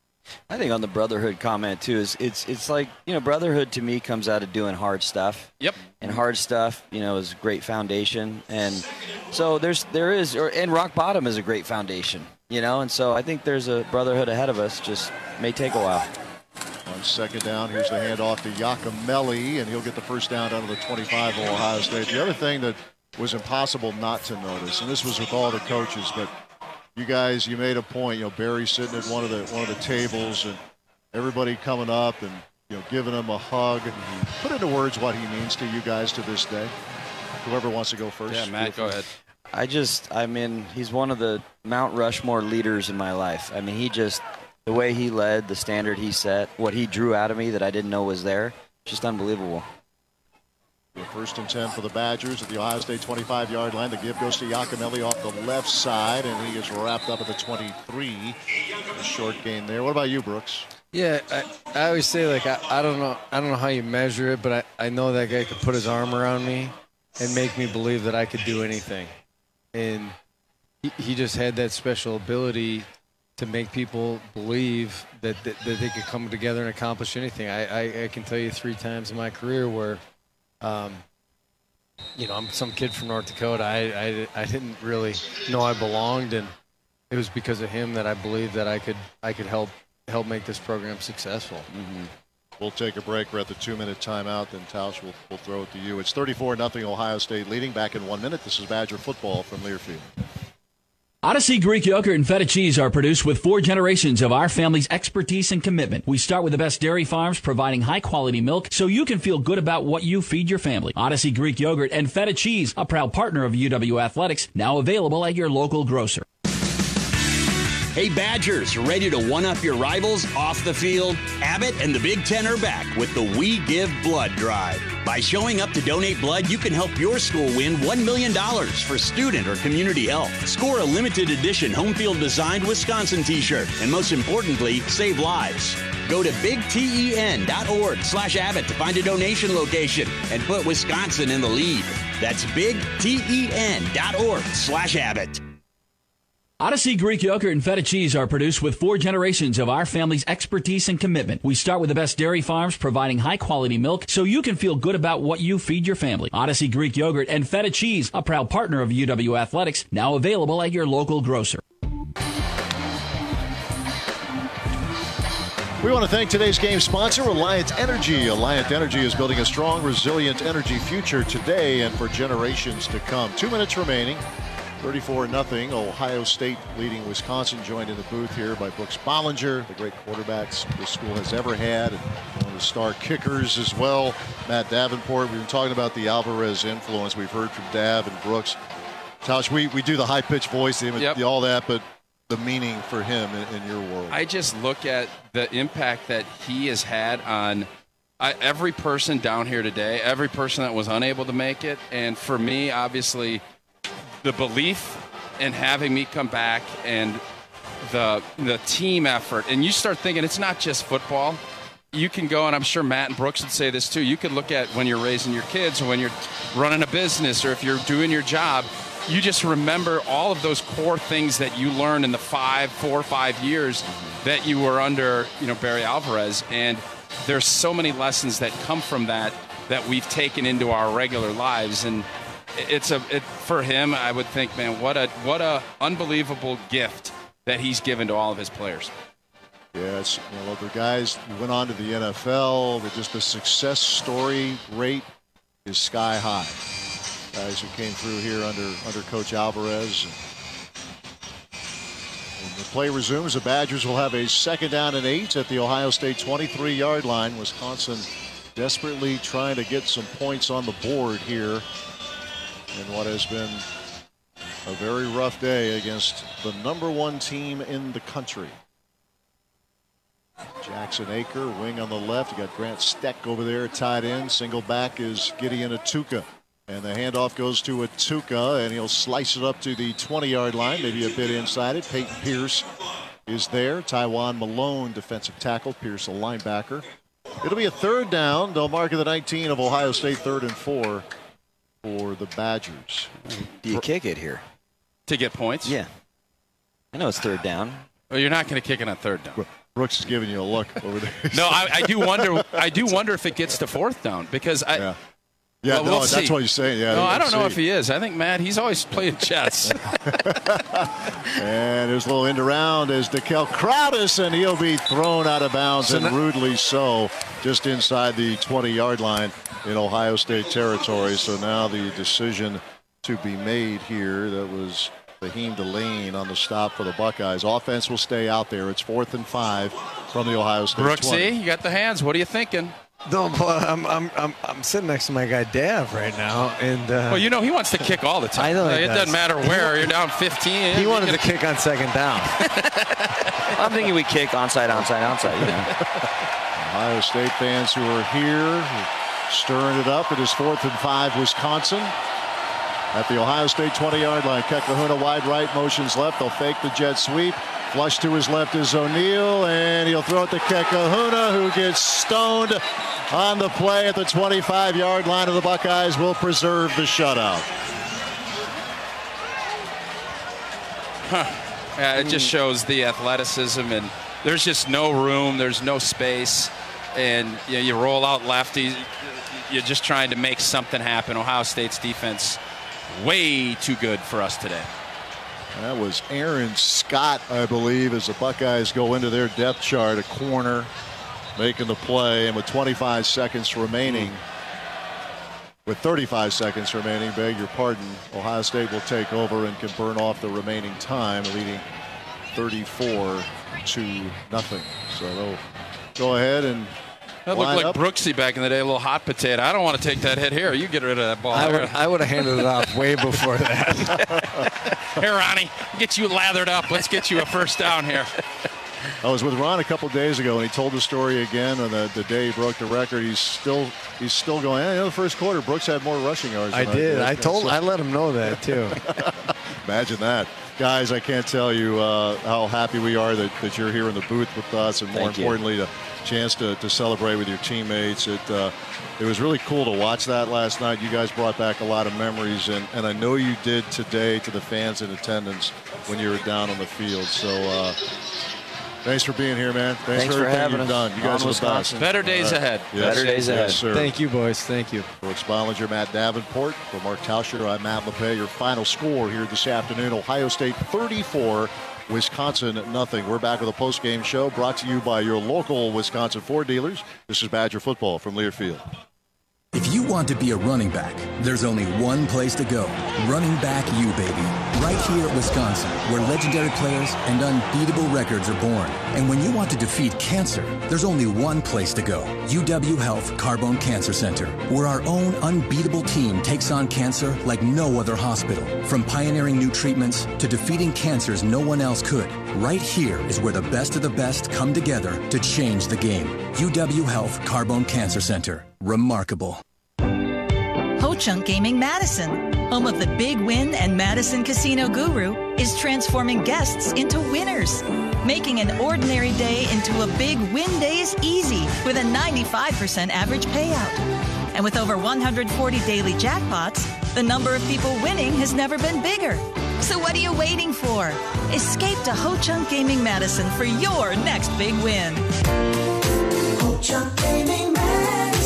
I think on the brotherhood comment too is it's it's like, you know, brotherhood to me comes out of doing hard stuff. Yep. And hard stuff, you know, is a great foundation. And so there's there is or and rock bottom is a great foundation, you know, and so I think there's a brotherhood ahead of us. Just may take a while. On second down, here's the handoff to Giacomelli, and he'll get the first down down to the twenty-five of Ohio State. The other thing that was impossible not to notice, and this was with all the coaches, but you guys, you made a point. You know, Barry sitting at one of the one of the tables, and everybody coming up and, you know, giving him a hug. And put into words what he means to you guys to this day. Whoever wants to go first. Yeah, Matt, go ahead. I just, I mean, he's one of the Mount Rushmore leaders in my life. I mean, he just, the way he led, the standard he set, what he drew out of me that I didn't know was there, just unbelievable. First and ten for the Badgers at the Ohio State twenty-five-yard line. The give goes to Giacomelli off the left side, and he is wrapped up at the twenty-three. A short gain there. What about you, Brooks? Yeah, I, I always say, like, I, I don't know I don't know how you measure it, but I, I know that guy could put his arm around me and make me believe that I could do anything. And he, he just had that special ability to make people believe that, that, that they could come together and accomplish anything. I, I, I can tell you three times in my career where – Um, you know, I'm some kid from North Dakota. I, I, I didn't really know I belonged, and it was because of him that I believed that I could I could help help make this program successful. Mm-hmm. We'll take a break. We're at the two-minute timeout. Then Tausch will will throw it to you. It's thirty-four nothing Ohio State leading. Back in one minute. This is Badger football from Learfield. Odyssey Greek Yogurt and Feta Cheese are produced with four generations of our family's expertise and commitment. We start with the best dairy farms providing high-quality milk so you can feel good about what you feed your family. Odyssey Greek Yogurt and Feta Cheese, a proud partner of U W Athletics, now available at your local grocer. Hey Badgers, ready to one-up your rivals off the field? Abbott and the Big Ten are back with the We Give Blood Drive. By showing up to donate blood, you can help your school win one million dollars for student or community health. Score a limited edition home field designed Wisconsin t-shirt, and most importantly, save lives. Go to bigten.org slash Abbott to find a donation location and put Wisconsin in the lead. That's bigten.org slash Abbott. Odyssey Greek Yogurt and Feta Cheese are produced with four generations of our family's expertise and commitment. We start with the best dairy farms providing high-quality milk so you can feel good about what you feed your family. Odyssey Greek Yogurt and Feta Cheese, a proud partner of U W Athletics, now available at your local grocer. We want to thank today's game sponsor, Alliant Energy. Alliant Energy is building a strong, resilient energy future today and for generations to come. Two minutes remaining. thirty-four nothing. Ohio State leading Wisconsin, joined in the booth here by Brooks Bollinger, the great quarterbacks this school has ever had, and one of the star kickers as well, Matt Davenport. We've been talking about the Alvarez influence. We've heard from Dav and Brooks. Tausch, we, we do the high-pitched voice, the, yep. all that, but the meaning for him in, in your world. I just look at the impact that he has had on I, every person down here today, every person that was unable to make it, and for me, obviously, the belief in having me come back and the the team effort. And you start thinking it's not just football. You can go, and I'm sure Matt and Brooks would say this too, you could look at when you're raising your kids or when you're running a business or if you're doing your job, you just remember all of those core things that you learned in the five, four or five years that you were under, you know, Barry Alvarez. And there's so many lessons that come from that that we've taken into our regular lives. And it's a it, for him, I would think, man, what a what a unbelievable gift that he's given to all of his players. Yes, you know, the guys who went on to the N F L, but just the success story rate is sky high. Guys who came through here under under Coach Alvarez. When the play resumes, the Badgers will have a second down and eight at the Ohio State twenty-three yard line. Wisconsin desperately trying to get some points on the board here in what has been a very rough day against the number one team in the country. Jackson Aker, wing on the left. You got Grant Steck over there, tied in. Single back is Gideon Atuka. And the handoff goes to Atuka, and he'll slice it up to the twenty yard line, maybe a bit inside it. Peyton Pierce is there. Tywone Malone, defensive tackle. Pierce, a linebacker. It'll be a third down. They'll mark at the nineteen of Ohio State, third and four for the Badgers. Do you kick it here? To get points? Yeah. I know it's third down. Well, you're not going to kick it on third down. Brooks is giving you a look over there. No, I, I do wonder. I do wonder if it gets to fourth down because I. Yeah, yeah well, no, we'll that's see. what he's saying. Yeah, no, I don't see. know if he is. I think Matt, he's always playing chess. And there's a little end around as DeKel Crowdus, and he'll be thrown out of bounds, So and now- rudely so, just inside the twenty yard line in Ohio State territory. So now the decision to be made here, that was Faheem Delane on the stop for the Buckeyes. Offense will stay out there. It's fourth and five from the Ohio State Brooksy, twenty. you got the hands. What are you thinking? No, but I'm, I'm, I'm, I'm sitting next to my guy Dav right now, and uh, Well, you know he wants to kick all the time. I know he it does. doesn't matter where you're down fifteen. he wanted You to can- kick on second down. I'm thinking we kick onside, onside, onside. You know. Ohio State fans who are here stirring it up. It is fourth and five, Wisconsin. At the Ohio State twenty yard line, Kekahuna wide right, motions left. They'll fake the jet sweep. Flush to his left is O'Neal, and he'll throw it to Kekahuna, who gets stoned on the play at the twenty-five yard line of the Buckeyes. Will preserve the shutout. Huh. Yeah, it just shows the athleticism, and there's just no room. There's no space, and you know, you roll out lefty. You're just trying to make something happen. Ohio State's defense way too good for us today. That was Aaron Scott, I believe, as the Buckeyes go into their depth chart, a corner, making the play. And with twenty-five seconds remaining, with thirty-five seconds remaining, beg your pardon, Ohio State will take over and can burn off the remaining time, leading thirty-four to nothing. So they'll go ahead and That line looked like up. Brooksy back in the day, a little hot potato. I don't want to take that hit here. You get rid of that ball. I would, I would have handed it off way before that. Here, Ronnie, get you lathered up. Let's get you a first down here. I was with Ron a couple days ago, and he told the story again on the, the day he broke the record. He's still he's still going, hey, you know, the first quarter, Brooks had more rushing yards I than did. I I did. told. So- I let him know that too. Imagine that. Guys, I can't tell you uh, how happy we are that, that you're here in the booth with us, and more Thank you. importantly, the chance to, to celebrate with your teammates. It uh, it was really cool to watch that last night. You guys brought back a lot of memories, and, and I know you did today to the fans in attendance when you were down on the field. So uh, thanks for being here, man. Thanks, Thanks for for everything having you've us. done. You On guys are the Wisconsin. best. Better days All right. ahead. Yes. Better days Yes, ahead. sir. Thank you, boys. Thank you. Brooks Bollinger, Matt Davenport. For Mark Tauscher, I'm Matt LePay. Your final score here this afternoon, Ohio State thirty-four, Wisconsin nothing. We're back with a post-game show brought to you by your local Wisconsin Ford dealers. This is Badger Football from Learfield. If you want want to be a running back, there's only one place to go. Running Back U, baby. Right here at Wisconsin, where legendary players and unbeatable records are born. And when you want to defeat cancer, there's only one place to go. U W Health Carbone Cancer Center, where our own unbeatable team takes on cancer like no other hospital. From pioneering new treatments to defeating cancers no one else could, right here is where the best of the best come together to change the game. U W Health Carbone Cancer Center. Remarkable. Ho Chunk Gaming Madison, home of the Big Win and Madison Casino Guru, is transforming guests into winners, making an ordinary day into a big win days easy with a ninety-five percent average payout. And with over one hundred forty daily jackpots, the number of people winning has never been bigger. So what are you waiting for? Escape to Ho Chunk Gaming Madison for your next big win. Ho Chunk Gaming Madison.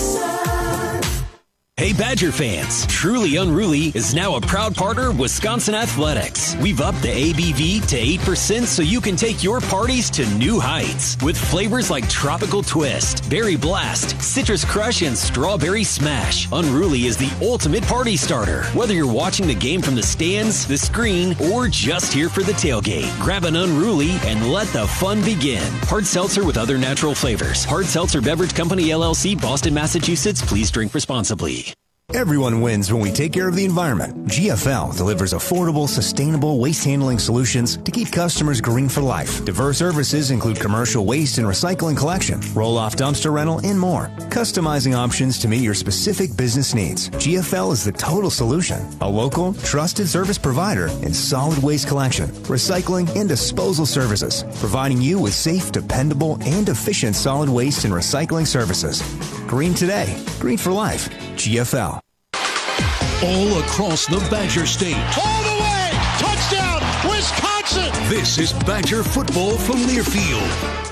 Hey Badger fans, Truly Unruly is now a proud partner of Wisconsin Athletics. We've upped the A B V to eight percent so you can take your parties to new heights. With flavors like Tropical Twist, Berry Blast, Citrus Crush, and Strawberry Smash, Unruly is the ultimate party starter. Whether you're watching the game from the stands, the screen, or just here for the tailgate, grab an Unruly and let the fun begin. Hard seltzer with other natural flavors. Hard Seltzer Beverage Company, L L C, Boston, Massachusetts. Please drink responsibly. Everyone wins when we take care of the environment. G F L delivers affordable, sustainable waste handling solutions to keep customers green for life. Diverse services include commercial waste and recycling collection, roll-off dumpster rental, and more. Customizing options to meet your specific business needs. G F L is the total solution. A local, trusted service provider in solid waste collection, recycling, and disposal services, providing you with safe, dependable, and efficient solid waste and recycling services. Green today, green for life. G F L. All across the Badger State. All the way! Touchdown, Wisconsin! This is Badger football from Learfield.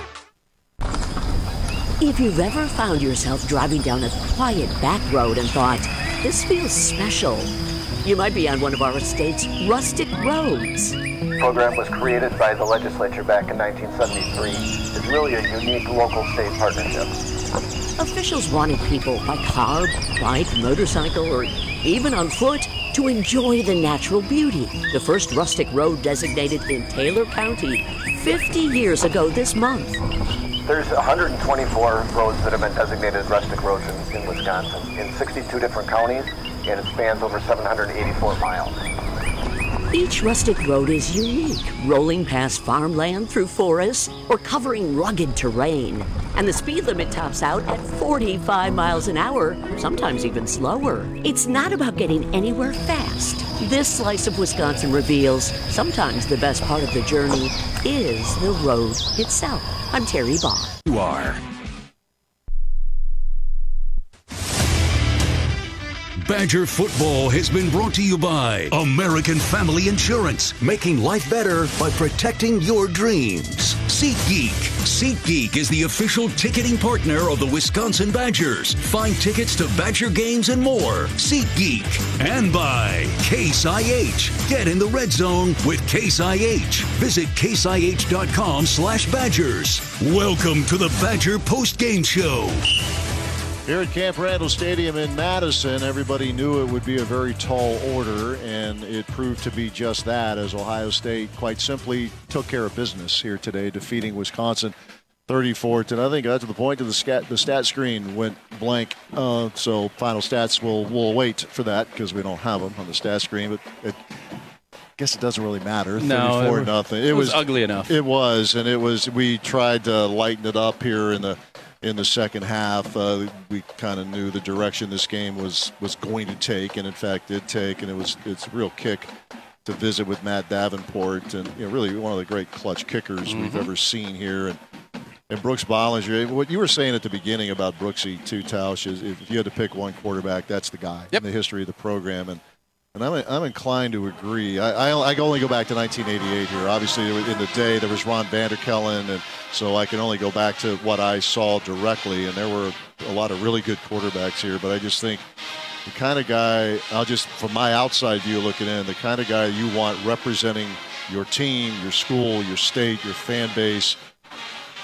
If you've ever found yourself driving down a quiet back road and thought, this feels special, you might be on one of our state's rustic roads. The program was created by the legislature back in nineteen seventy-three. It's really a unique local-state partnership. Officials wanted people by car, bike, motorcycle, or even on foot to enjoy the natural beauty. The first rustic road designated in Taylor County fifty years ago this month. There's one hundred twenty-four roads that have been designated rustic roads in, in Wisconsin in sixty-two different counties, and it spans over seven hundred eighty-four miles. Each rustic road is unique, rolling past farmland through forests or covering rugged terrain. And the speed limit tops out at forty-five miles an hour, sometimes even slower. It's not about getting anywhere fast. This slice of Wisconsin reveals sometimes the best part of the journey is the road itself. I'm Terry Baugh. You are. Badger football has been brought to you by American Family Insurance, making life better by protecting your dreams. SeatGeek. SeatGeek is the official ticketing partner of the Wisconsin Badgers. Find tickets to Badger games and more. SeatGeek. And by Case I H. Get in the red zone with Case I H. Visit caseih.com slash Badgers. Welcome to the Badger Post-Game Show. Here at Camp Randall Stadium in Madison, everybody knew it would be a very tall order, and it proved to be just that, as Ohio State quite simply took care of business here today, defeating Wisconsin thirty-four to nothing. Got to the point of the stat, the stat screen went blank, uh, so final stats will we'll wait for that because we don't have them on the stat screen, but it, I guess it doesn't really matter. No, thirty-four it, nothing. It, it was, was ugly enough. It was, and it was. We tried to lighten it up here in the in the second half. Uh, we kind of knew the direction this game was was going to take, and in fact did take. And it was it's a real kick to visit with Matt Davenport, and you know, really one of the great clutch kickers mm-hmm. we've ever seen here. And and Brooks Bollinger, what you were saying at the beginning about Brooksy too, Tausch, is if you had to pick one quarterback, that's the guy yep. in the history of the program. And And I'm, I'm inclined to agree. I, I, I can only go back to nineteen eighty-eight here. Obviously, in the day, there was Ron Vanderkellen, and so I can only go back to what I saw directly, and there were a lot of really good quarterbacks here. But I just think the kind of guy, I'll just, from my outside view looking in, the kind of guy you want representing your team, your school, your state, your fan base,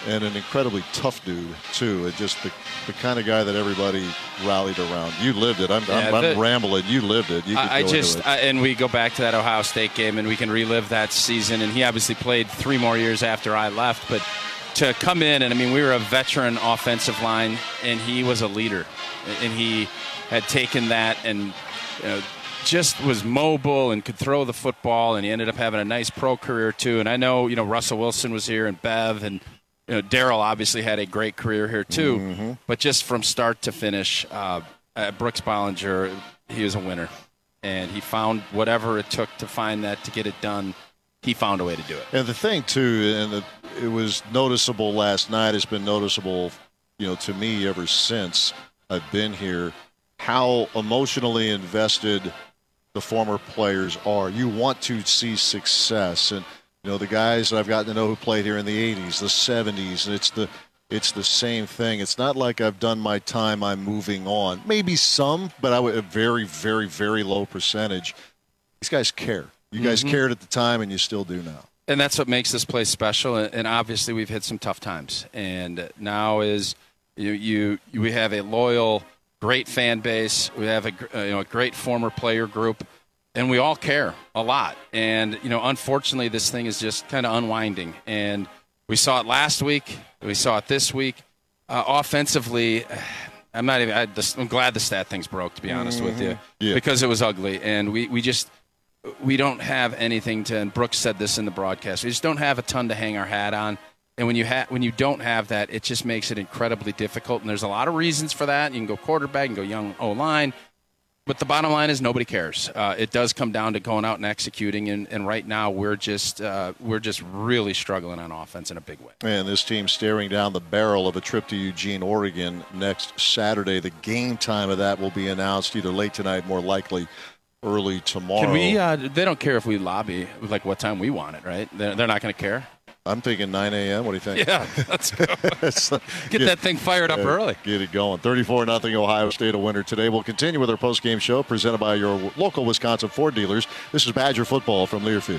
and an incredibly tough dude, too. And just the, the kind of guy that everybody rallied around. You lived it. I'm, Yeah, I'm, the- I'm rambling. You lived it. You could I, I go just into it. I, and we go back to that Ohio State game, and we can relive that season. And he obviously played three more years after I left, but to come in and I mean, we were a veteran offensive line, and he was a leader, and he had taken that and you know, just was mobile and could throw the football, and he ended up having a nice pro career too. And I know you know Russell Wilson was here, and Bev, and you know Darryl obviously had a great career here too. Mm-hmm. But just from start to finish, uh, uh, Brooks Bollinger, he was a winner, and he found whatever it took to find that to get it done. He found a way to do it. And the thing, too, and the, it was noticeable last night, it's been noticeable, you know, to me ever since I've been here, how emotionally invested the former players are. You want to see success. And, you know, the guys that I've gotten to know who played here in the eighties, the seventies, and it's the it's the same thing. It's not like I've done my time, I'm moving on. Maybe some, but I would a very, very, very low percentage. These guys care. You guys Mm-hmm. cared at the time, and you still do now. And that's what makes this place special. And obviously, we've hit some tough times. And now is you you, you we have a loyal, great fan base. We have a gr- uh, you know a great former player group, and we all care a lot. And you know, unfortunately, this thing is just kind of unwinding. And we saw it last week. We saw it this week. Uh, offensively, I'm not even. I, I'm glad the stat things broke. To be honest with you, Yeah. because it was ugly, and we we just. We don't have anything to, and Brooks said this in the broadcast, we just don't have a ton to hang our hat on. And when you ha- when you don't have that, it just makes it incredibly difficult. And there's a lot of reasons for that. You can go quarterback, you can go young O-line. But the bottom line is nobody cares. Uh, it does come down to going out and executing. And, and right now we're just uh, we're just really struggling on offense in a big way. And this team staring down the barrel of a trip to Eugene, Oregon next Saturday. The game time of that will be announced either late tonight, more likely early tomorrow. Can we? Uh, they don't care if we lobby like what time we want it, right? They're, they're not going to care. I'm thinking nine a.m. What do you think? Yeah, let's go. Get that thing fired up uh, early. Get it going. thirty-four nothing Ohio State a winner today. We'll continue with our post-game show presented by your local Wisconsin Ford dealers. This is Badger football from Learfield.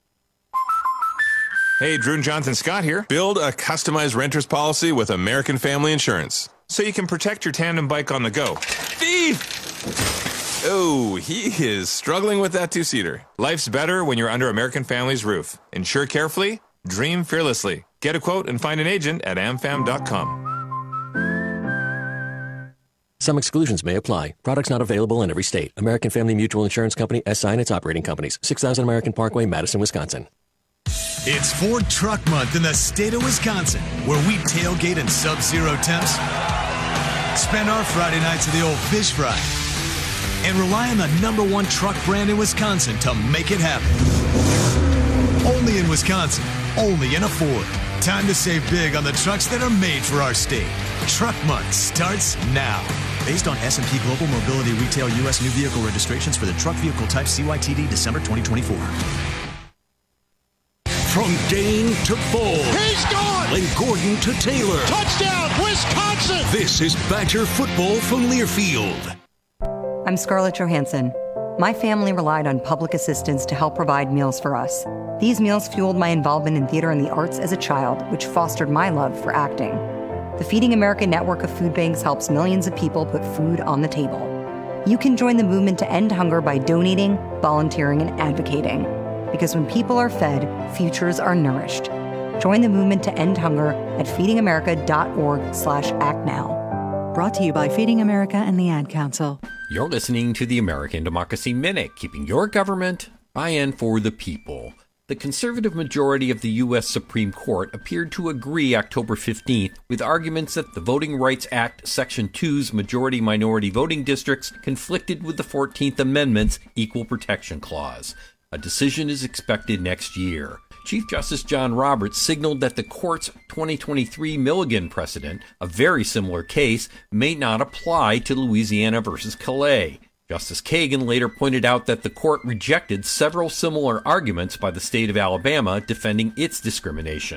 Hey, Drew and Jonathan Scott here. Build a customized renter's policy with American Family Insurance so you can protect your tandem bike on the go. Thief! Oh, he is struggling with that two-seater. Life's better when you're under American Family's roof. Insure carefully, dream fearlessly. Get a quote and find an agent at am fam dot com. Some exclusions may apply. Products not available in every state. American Family Mutual Insurance Company, S I and its operating companies. six thousand American Parkway, Madison, Wisconsin. It's Ford Truck Month in the state of Wisconsin, where we tailgate in sub-zero temps, spend our Friday nights at the old fish fry, and rely on the number one truck brand in Wisconsin to make it happen. Only in Wisconsin, only in a Ford. Time to save big on the trucks that are made for our state. Truck Month starts now. Based on S and P Global Mobility Retail U S new vehicle registrations for the truck vehicle type C Y T D December twenty twenty-four. From Dane to Bull. He's gone! And Gordon to Taylor. Touchdown, Wisconsin! This is Badger football from Learfield. I'm Scarlett Johansson. My family relied on public assistance to help provide meals for us. These meals fueled my involvement in theater and the arts as a child, which fostered my love for acting. The Feeding America network of food banks helps millions of people put food on the table. You can join the movement to end hunger by donating, volunteering, and advocating. Because when people are fed, futures are nourished. Join the movement to end hunger at feedingamerica.org slash act now. Brought to you by Feeding America and the Ad Council. You're listening to the American Democracy Minute, keeping your government by and for the people. The conservative majority of the U S Supreme Court appeared to agree October fifteenth with arguments that the Voting Rights Act Section two's majority-minority voting districts conflicted with the fourteenth Amendment's Equal Protection Clause. A decision is expected next year. Chief Justice John Roberts signaled that the court's twenty twenty-three Milligan precedent, a very similar case, may not apply to Louisiana versus Calais. Justice Kagan later pointed out that the court rejected several similar arguments by the state of Alabama defending its discrimination.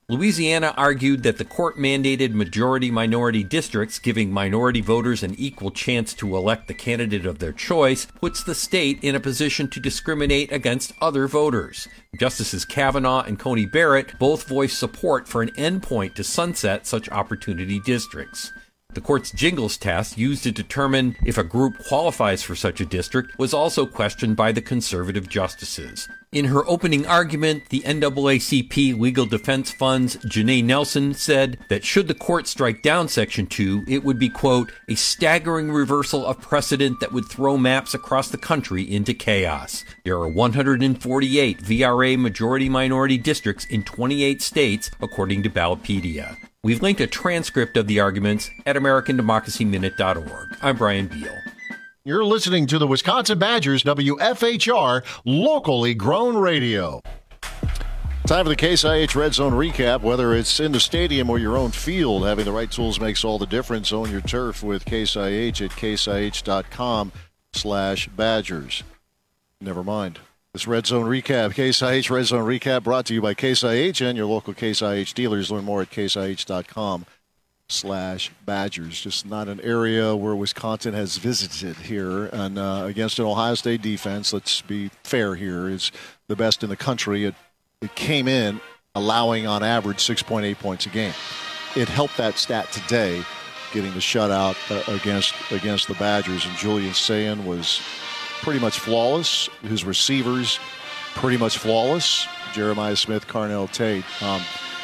Louisiana argued that the court-mandated majority-minority districts giving minority voters an equal chance to elect the candidate of their choice puts the state in a position to discriminate against other voters. Justices Kavanaugh and Coney Barrett both voiced support for an endpoint to sunset such opportunity districts. The court's Jingles test, used to determine if a group qualifies for such a district, was also questioned by the conservative justices. In her opening argument, the N double A C P Legal Defense Fund's Janae Nelson said that should the court strike down Section two, it would be, quote, a staggering reversal of precedent that would throw maps across the country into chaos. There are one hundred forty-eight V R A majority-minority districts in twenty-eight states, according to Ballotpedia. We've linked a transcript of the arguments at American Democracy Minute dot org. I'm Brian Beal. You're listening to the Wisconsin Badgers W F H R locally grown radio. Time for the Case I H Red Zone recap. Whether it's in the stadium or your own field, having the right tools makes all the difference. Own your turf with Case I H at caseih.com slash Badgers. Never mind. This Red Zone recap, Case I H Red Zone recap, brought to you by Case I H and your local Case I H dealers. Learn more at caseih.com slash Badgers. Just not an area where Wisconsin has visited here. And uh, against an Ohio State defense, let's be fair here, is the best in the country. It, it came in allowing on average six point eight points a game. It helped that stat today, getting the shutout uh, against against the Badgers. And Julian Sayin was pretty much flawless. His receivers, pretty much flawless. Jeremiah Smith, Carnell Tate. Um,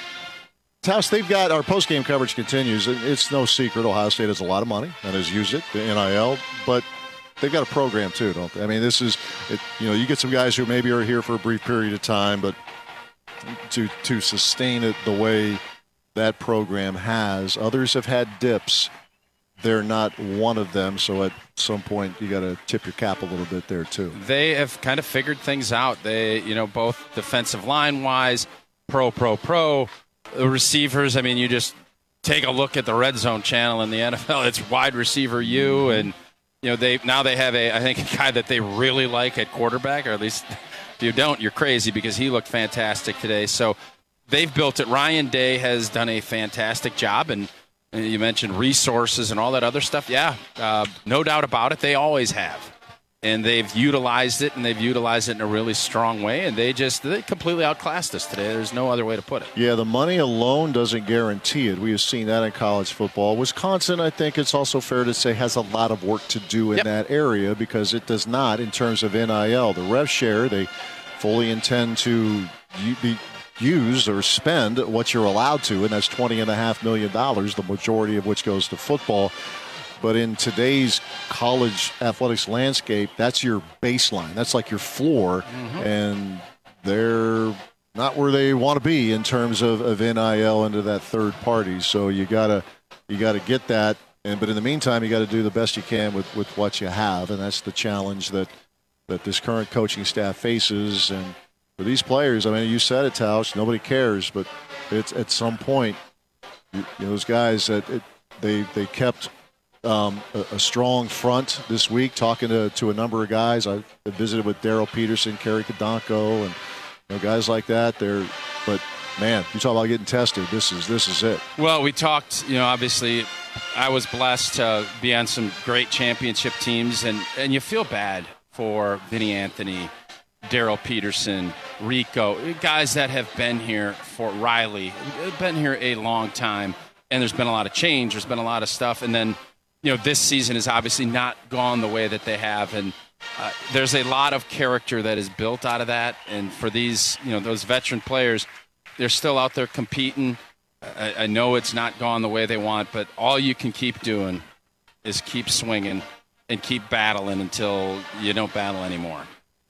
Taos, they've got, our post-game coverage continues. It's no secret Ohio State has a lot of money and has used it, the N I L, but they've got a program too, don't they? I mean, this is, it, you know, you get some guys who maybe are here for a brief period of time, but to to sustain it the way that program has, others have had dips. They're not one of them, so at some point you got to tip your cap a little bit there too. They have kind of figured things out. They, you know, both defensive line-wise, pro, pro, pro, the receivers. I mean, you just take a look at the Red Zone channel in the N F L. It's wide receiver you, and you know they now they have a I think a guy that they really like at quarterback, or at least if you don't, you're crazy because he looked fantastic today. So they've built it. Ryan Day has done a fantastic job, and you mentioned resources and all that other stuff. Yeah, uh, no doubt about it. They always have. And they've utilized it, and they've utilized it in a really strong way. And they just they completely outclassed us today. There's no other way to put it. Yeah, the money alone doesn't guarantee it. We have seen that in college football. Wisconsin, I think it's also fair to say, has a lot of work to do in yep. that area because it does not in terms of N I L. The rev share, they fully intend to be use or spend what you're allowed to, and that's twenty point five million dollars, the majority of which goes to football. But in today's college athletics landscape, that's your baseline. That's like your floor, mm-hmm. and they're not where they want to be in terms of, of N I L into that third party. So you gotta you gotta get that, and but in the meantime, you got to do the best you can with, with what you have, and that's the challenge that that this current coaching staff faces. And for these players, I mean, you said it, Tausch, nobody cares, but it's at some point, you, you know, those guys that it, they they kept. Um, a, a strong front this week, talking to, to a number of guys. I visited with Daryl Peterson, Kerry Kadonko, and you know, guys like that. They're, but man, you talk about getting tested. This is this is it. Well, we talked. You know, obviously, I was blessed to be on some great championship teams, and and you feel bad for Vinny Anthony, Daryl Peterson, Rico, guys that have been here for Riley, been here a long time, and there's been a lot of change. There's been a lot of stuff, and then. You know, this season has obviously not gone the way that they have, and uh, there's a lot of character that is built out of that. And for these, you know, those veteran players, they're still out there competing. I, I know it's not gone the way they want, but all you can keep doing is keep swinging and keep battling until you don't battle anymore.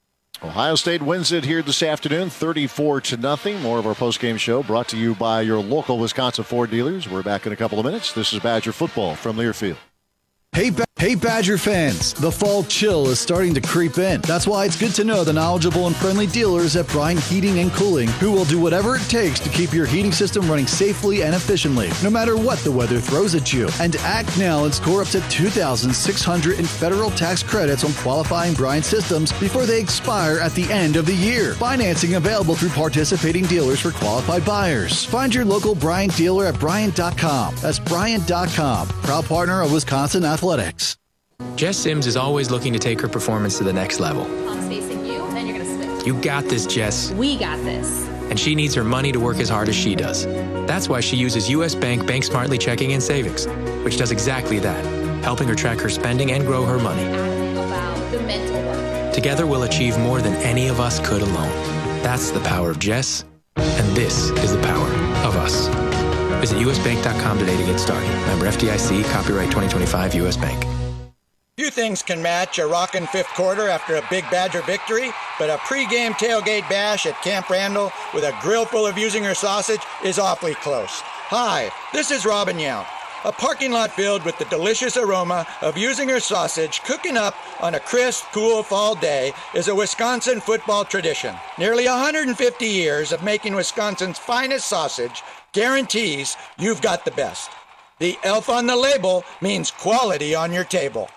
Ohio State wins it here this afternoon, thirty-four to nothing. More of our postgame show brought to you by your local Wisconsin Ford dealers. We're back in a couple of minutes. This is Badger football from Learfield. Hey, Hey Badger fans, the fall chill is starting to creep in. That's why it's good to know the knowledgeable and friendly dealers at Bryant Heating and Cooling, who will do whatever it takes to keep your heating system running safely and efficiently, no matter what the weather throws at you. And act now and score up to two thousand six hundred dollars in federal tax credits on qualifying Bryant systems before they expire at the end of the year. Financing available through participating dealers for qualified buyers. Find your local Bryant dealer at Bryant dot com. That's Bryant dot com, proud partner of Wisconsin Athletics. Jess Sims is always looking to take her performance to the next level. Palms facing you, then you're going to switch. You got this, Jess. We got this. And she needs her money to work as hard as she does. That's why she uses U S Bank Bank Smartly Checking and Savings, which does exactly that, helping her track her spending and grow her money. About the mental work. Together we'll achieve more than any of us could alone. That's the power of Jess, and this is the power of us. Visit U S bank dot com today to get started. Member F D I C, copyright twenty twenty-five, U S Bank. Few things can match a rockin' fifth quarter after a big Badger victory, but a pregame tailgate bash at Camp Randall with a grill full of Usinger sausage is awfully close. Hi, this is Robin Yount. A parking lot filled with the delicious aroma of Usinger sausage cooking up on a crisp, cool fall day is a Wisconsin football tradition. Nearly one hundred fifty years of making Wisconsin's finest sausage guarantees you've got the best. The elf on the label means quality on your table.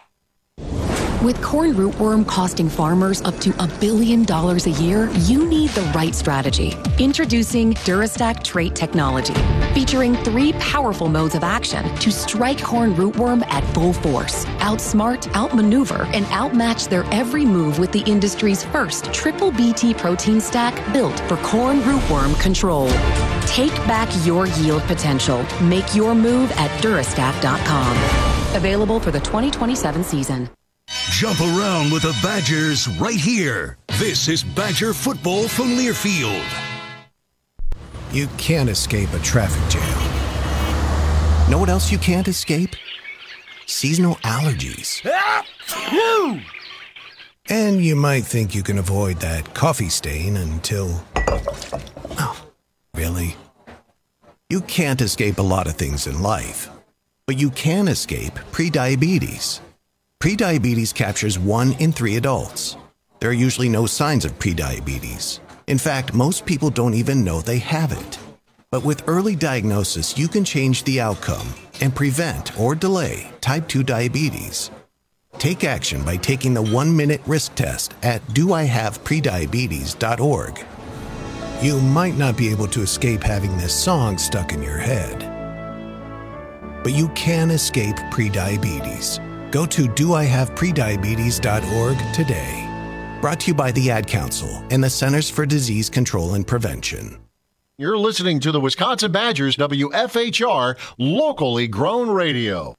With corn rootworm costing farmers up to a billion dollars a year, you need the right strategy. Introducing Durastack Trait Technology, featuring three powerful modes of action to strike corn rootworm at full force, outsmart, outmaneuver, and outmatch their every move with the industry's first triple B T protein stack built for corn rootworm control. Take back your yield potential. Make your move at Durastack dot com. Available for the twenty twenty-seven season. Jump around with the Badgers right here. This is Badger football from Learfield. You can't escape a traffic jam. Know what else you can't escape? Seasonal allergies. And you might think you can avoid that coffee stain until... Oh, really? You can't escape a lot of things in life, but you can escape prediabetes. Prediabetes captures one in three adults. There are usually no signs of prediabetes. In fact, most people don't even know they have it. But with early diagnosis, you can change the outcome and prevent or delay type two diabetes. Take action by taking the one-minute risk test at do I have prediabetes dot org. You might not be able to escape having this song stuck in your head, but you can escape prediabetes. Go to do I have prediabetes dot org today. Brought to you by the Ad Council and the Centers for Disease Control and Prevention. You're listening to the Wisconsin Badgers W F H R locally grown radio.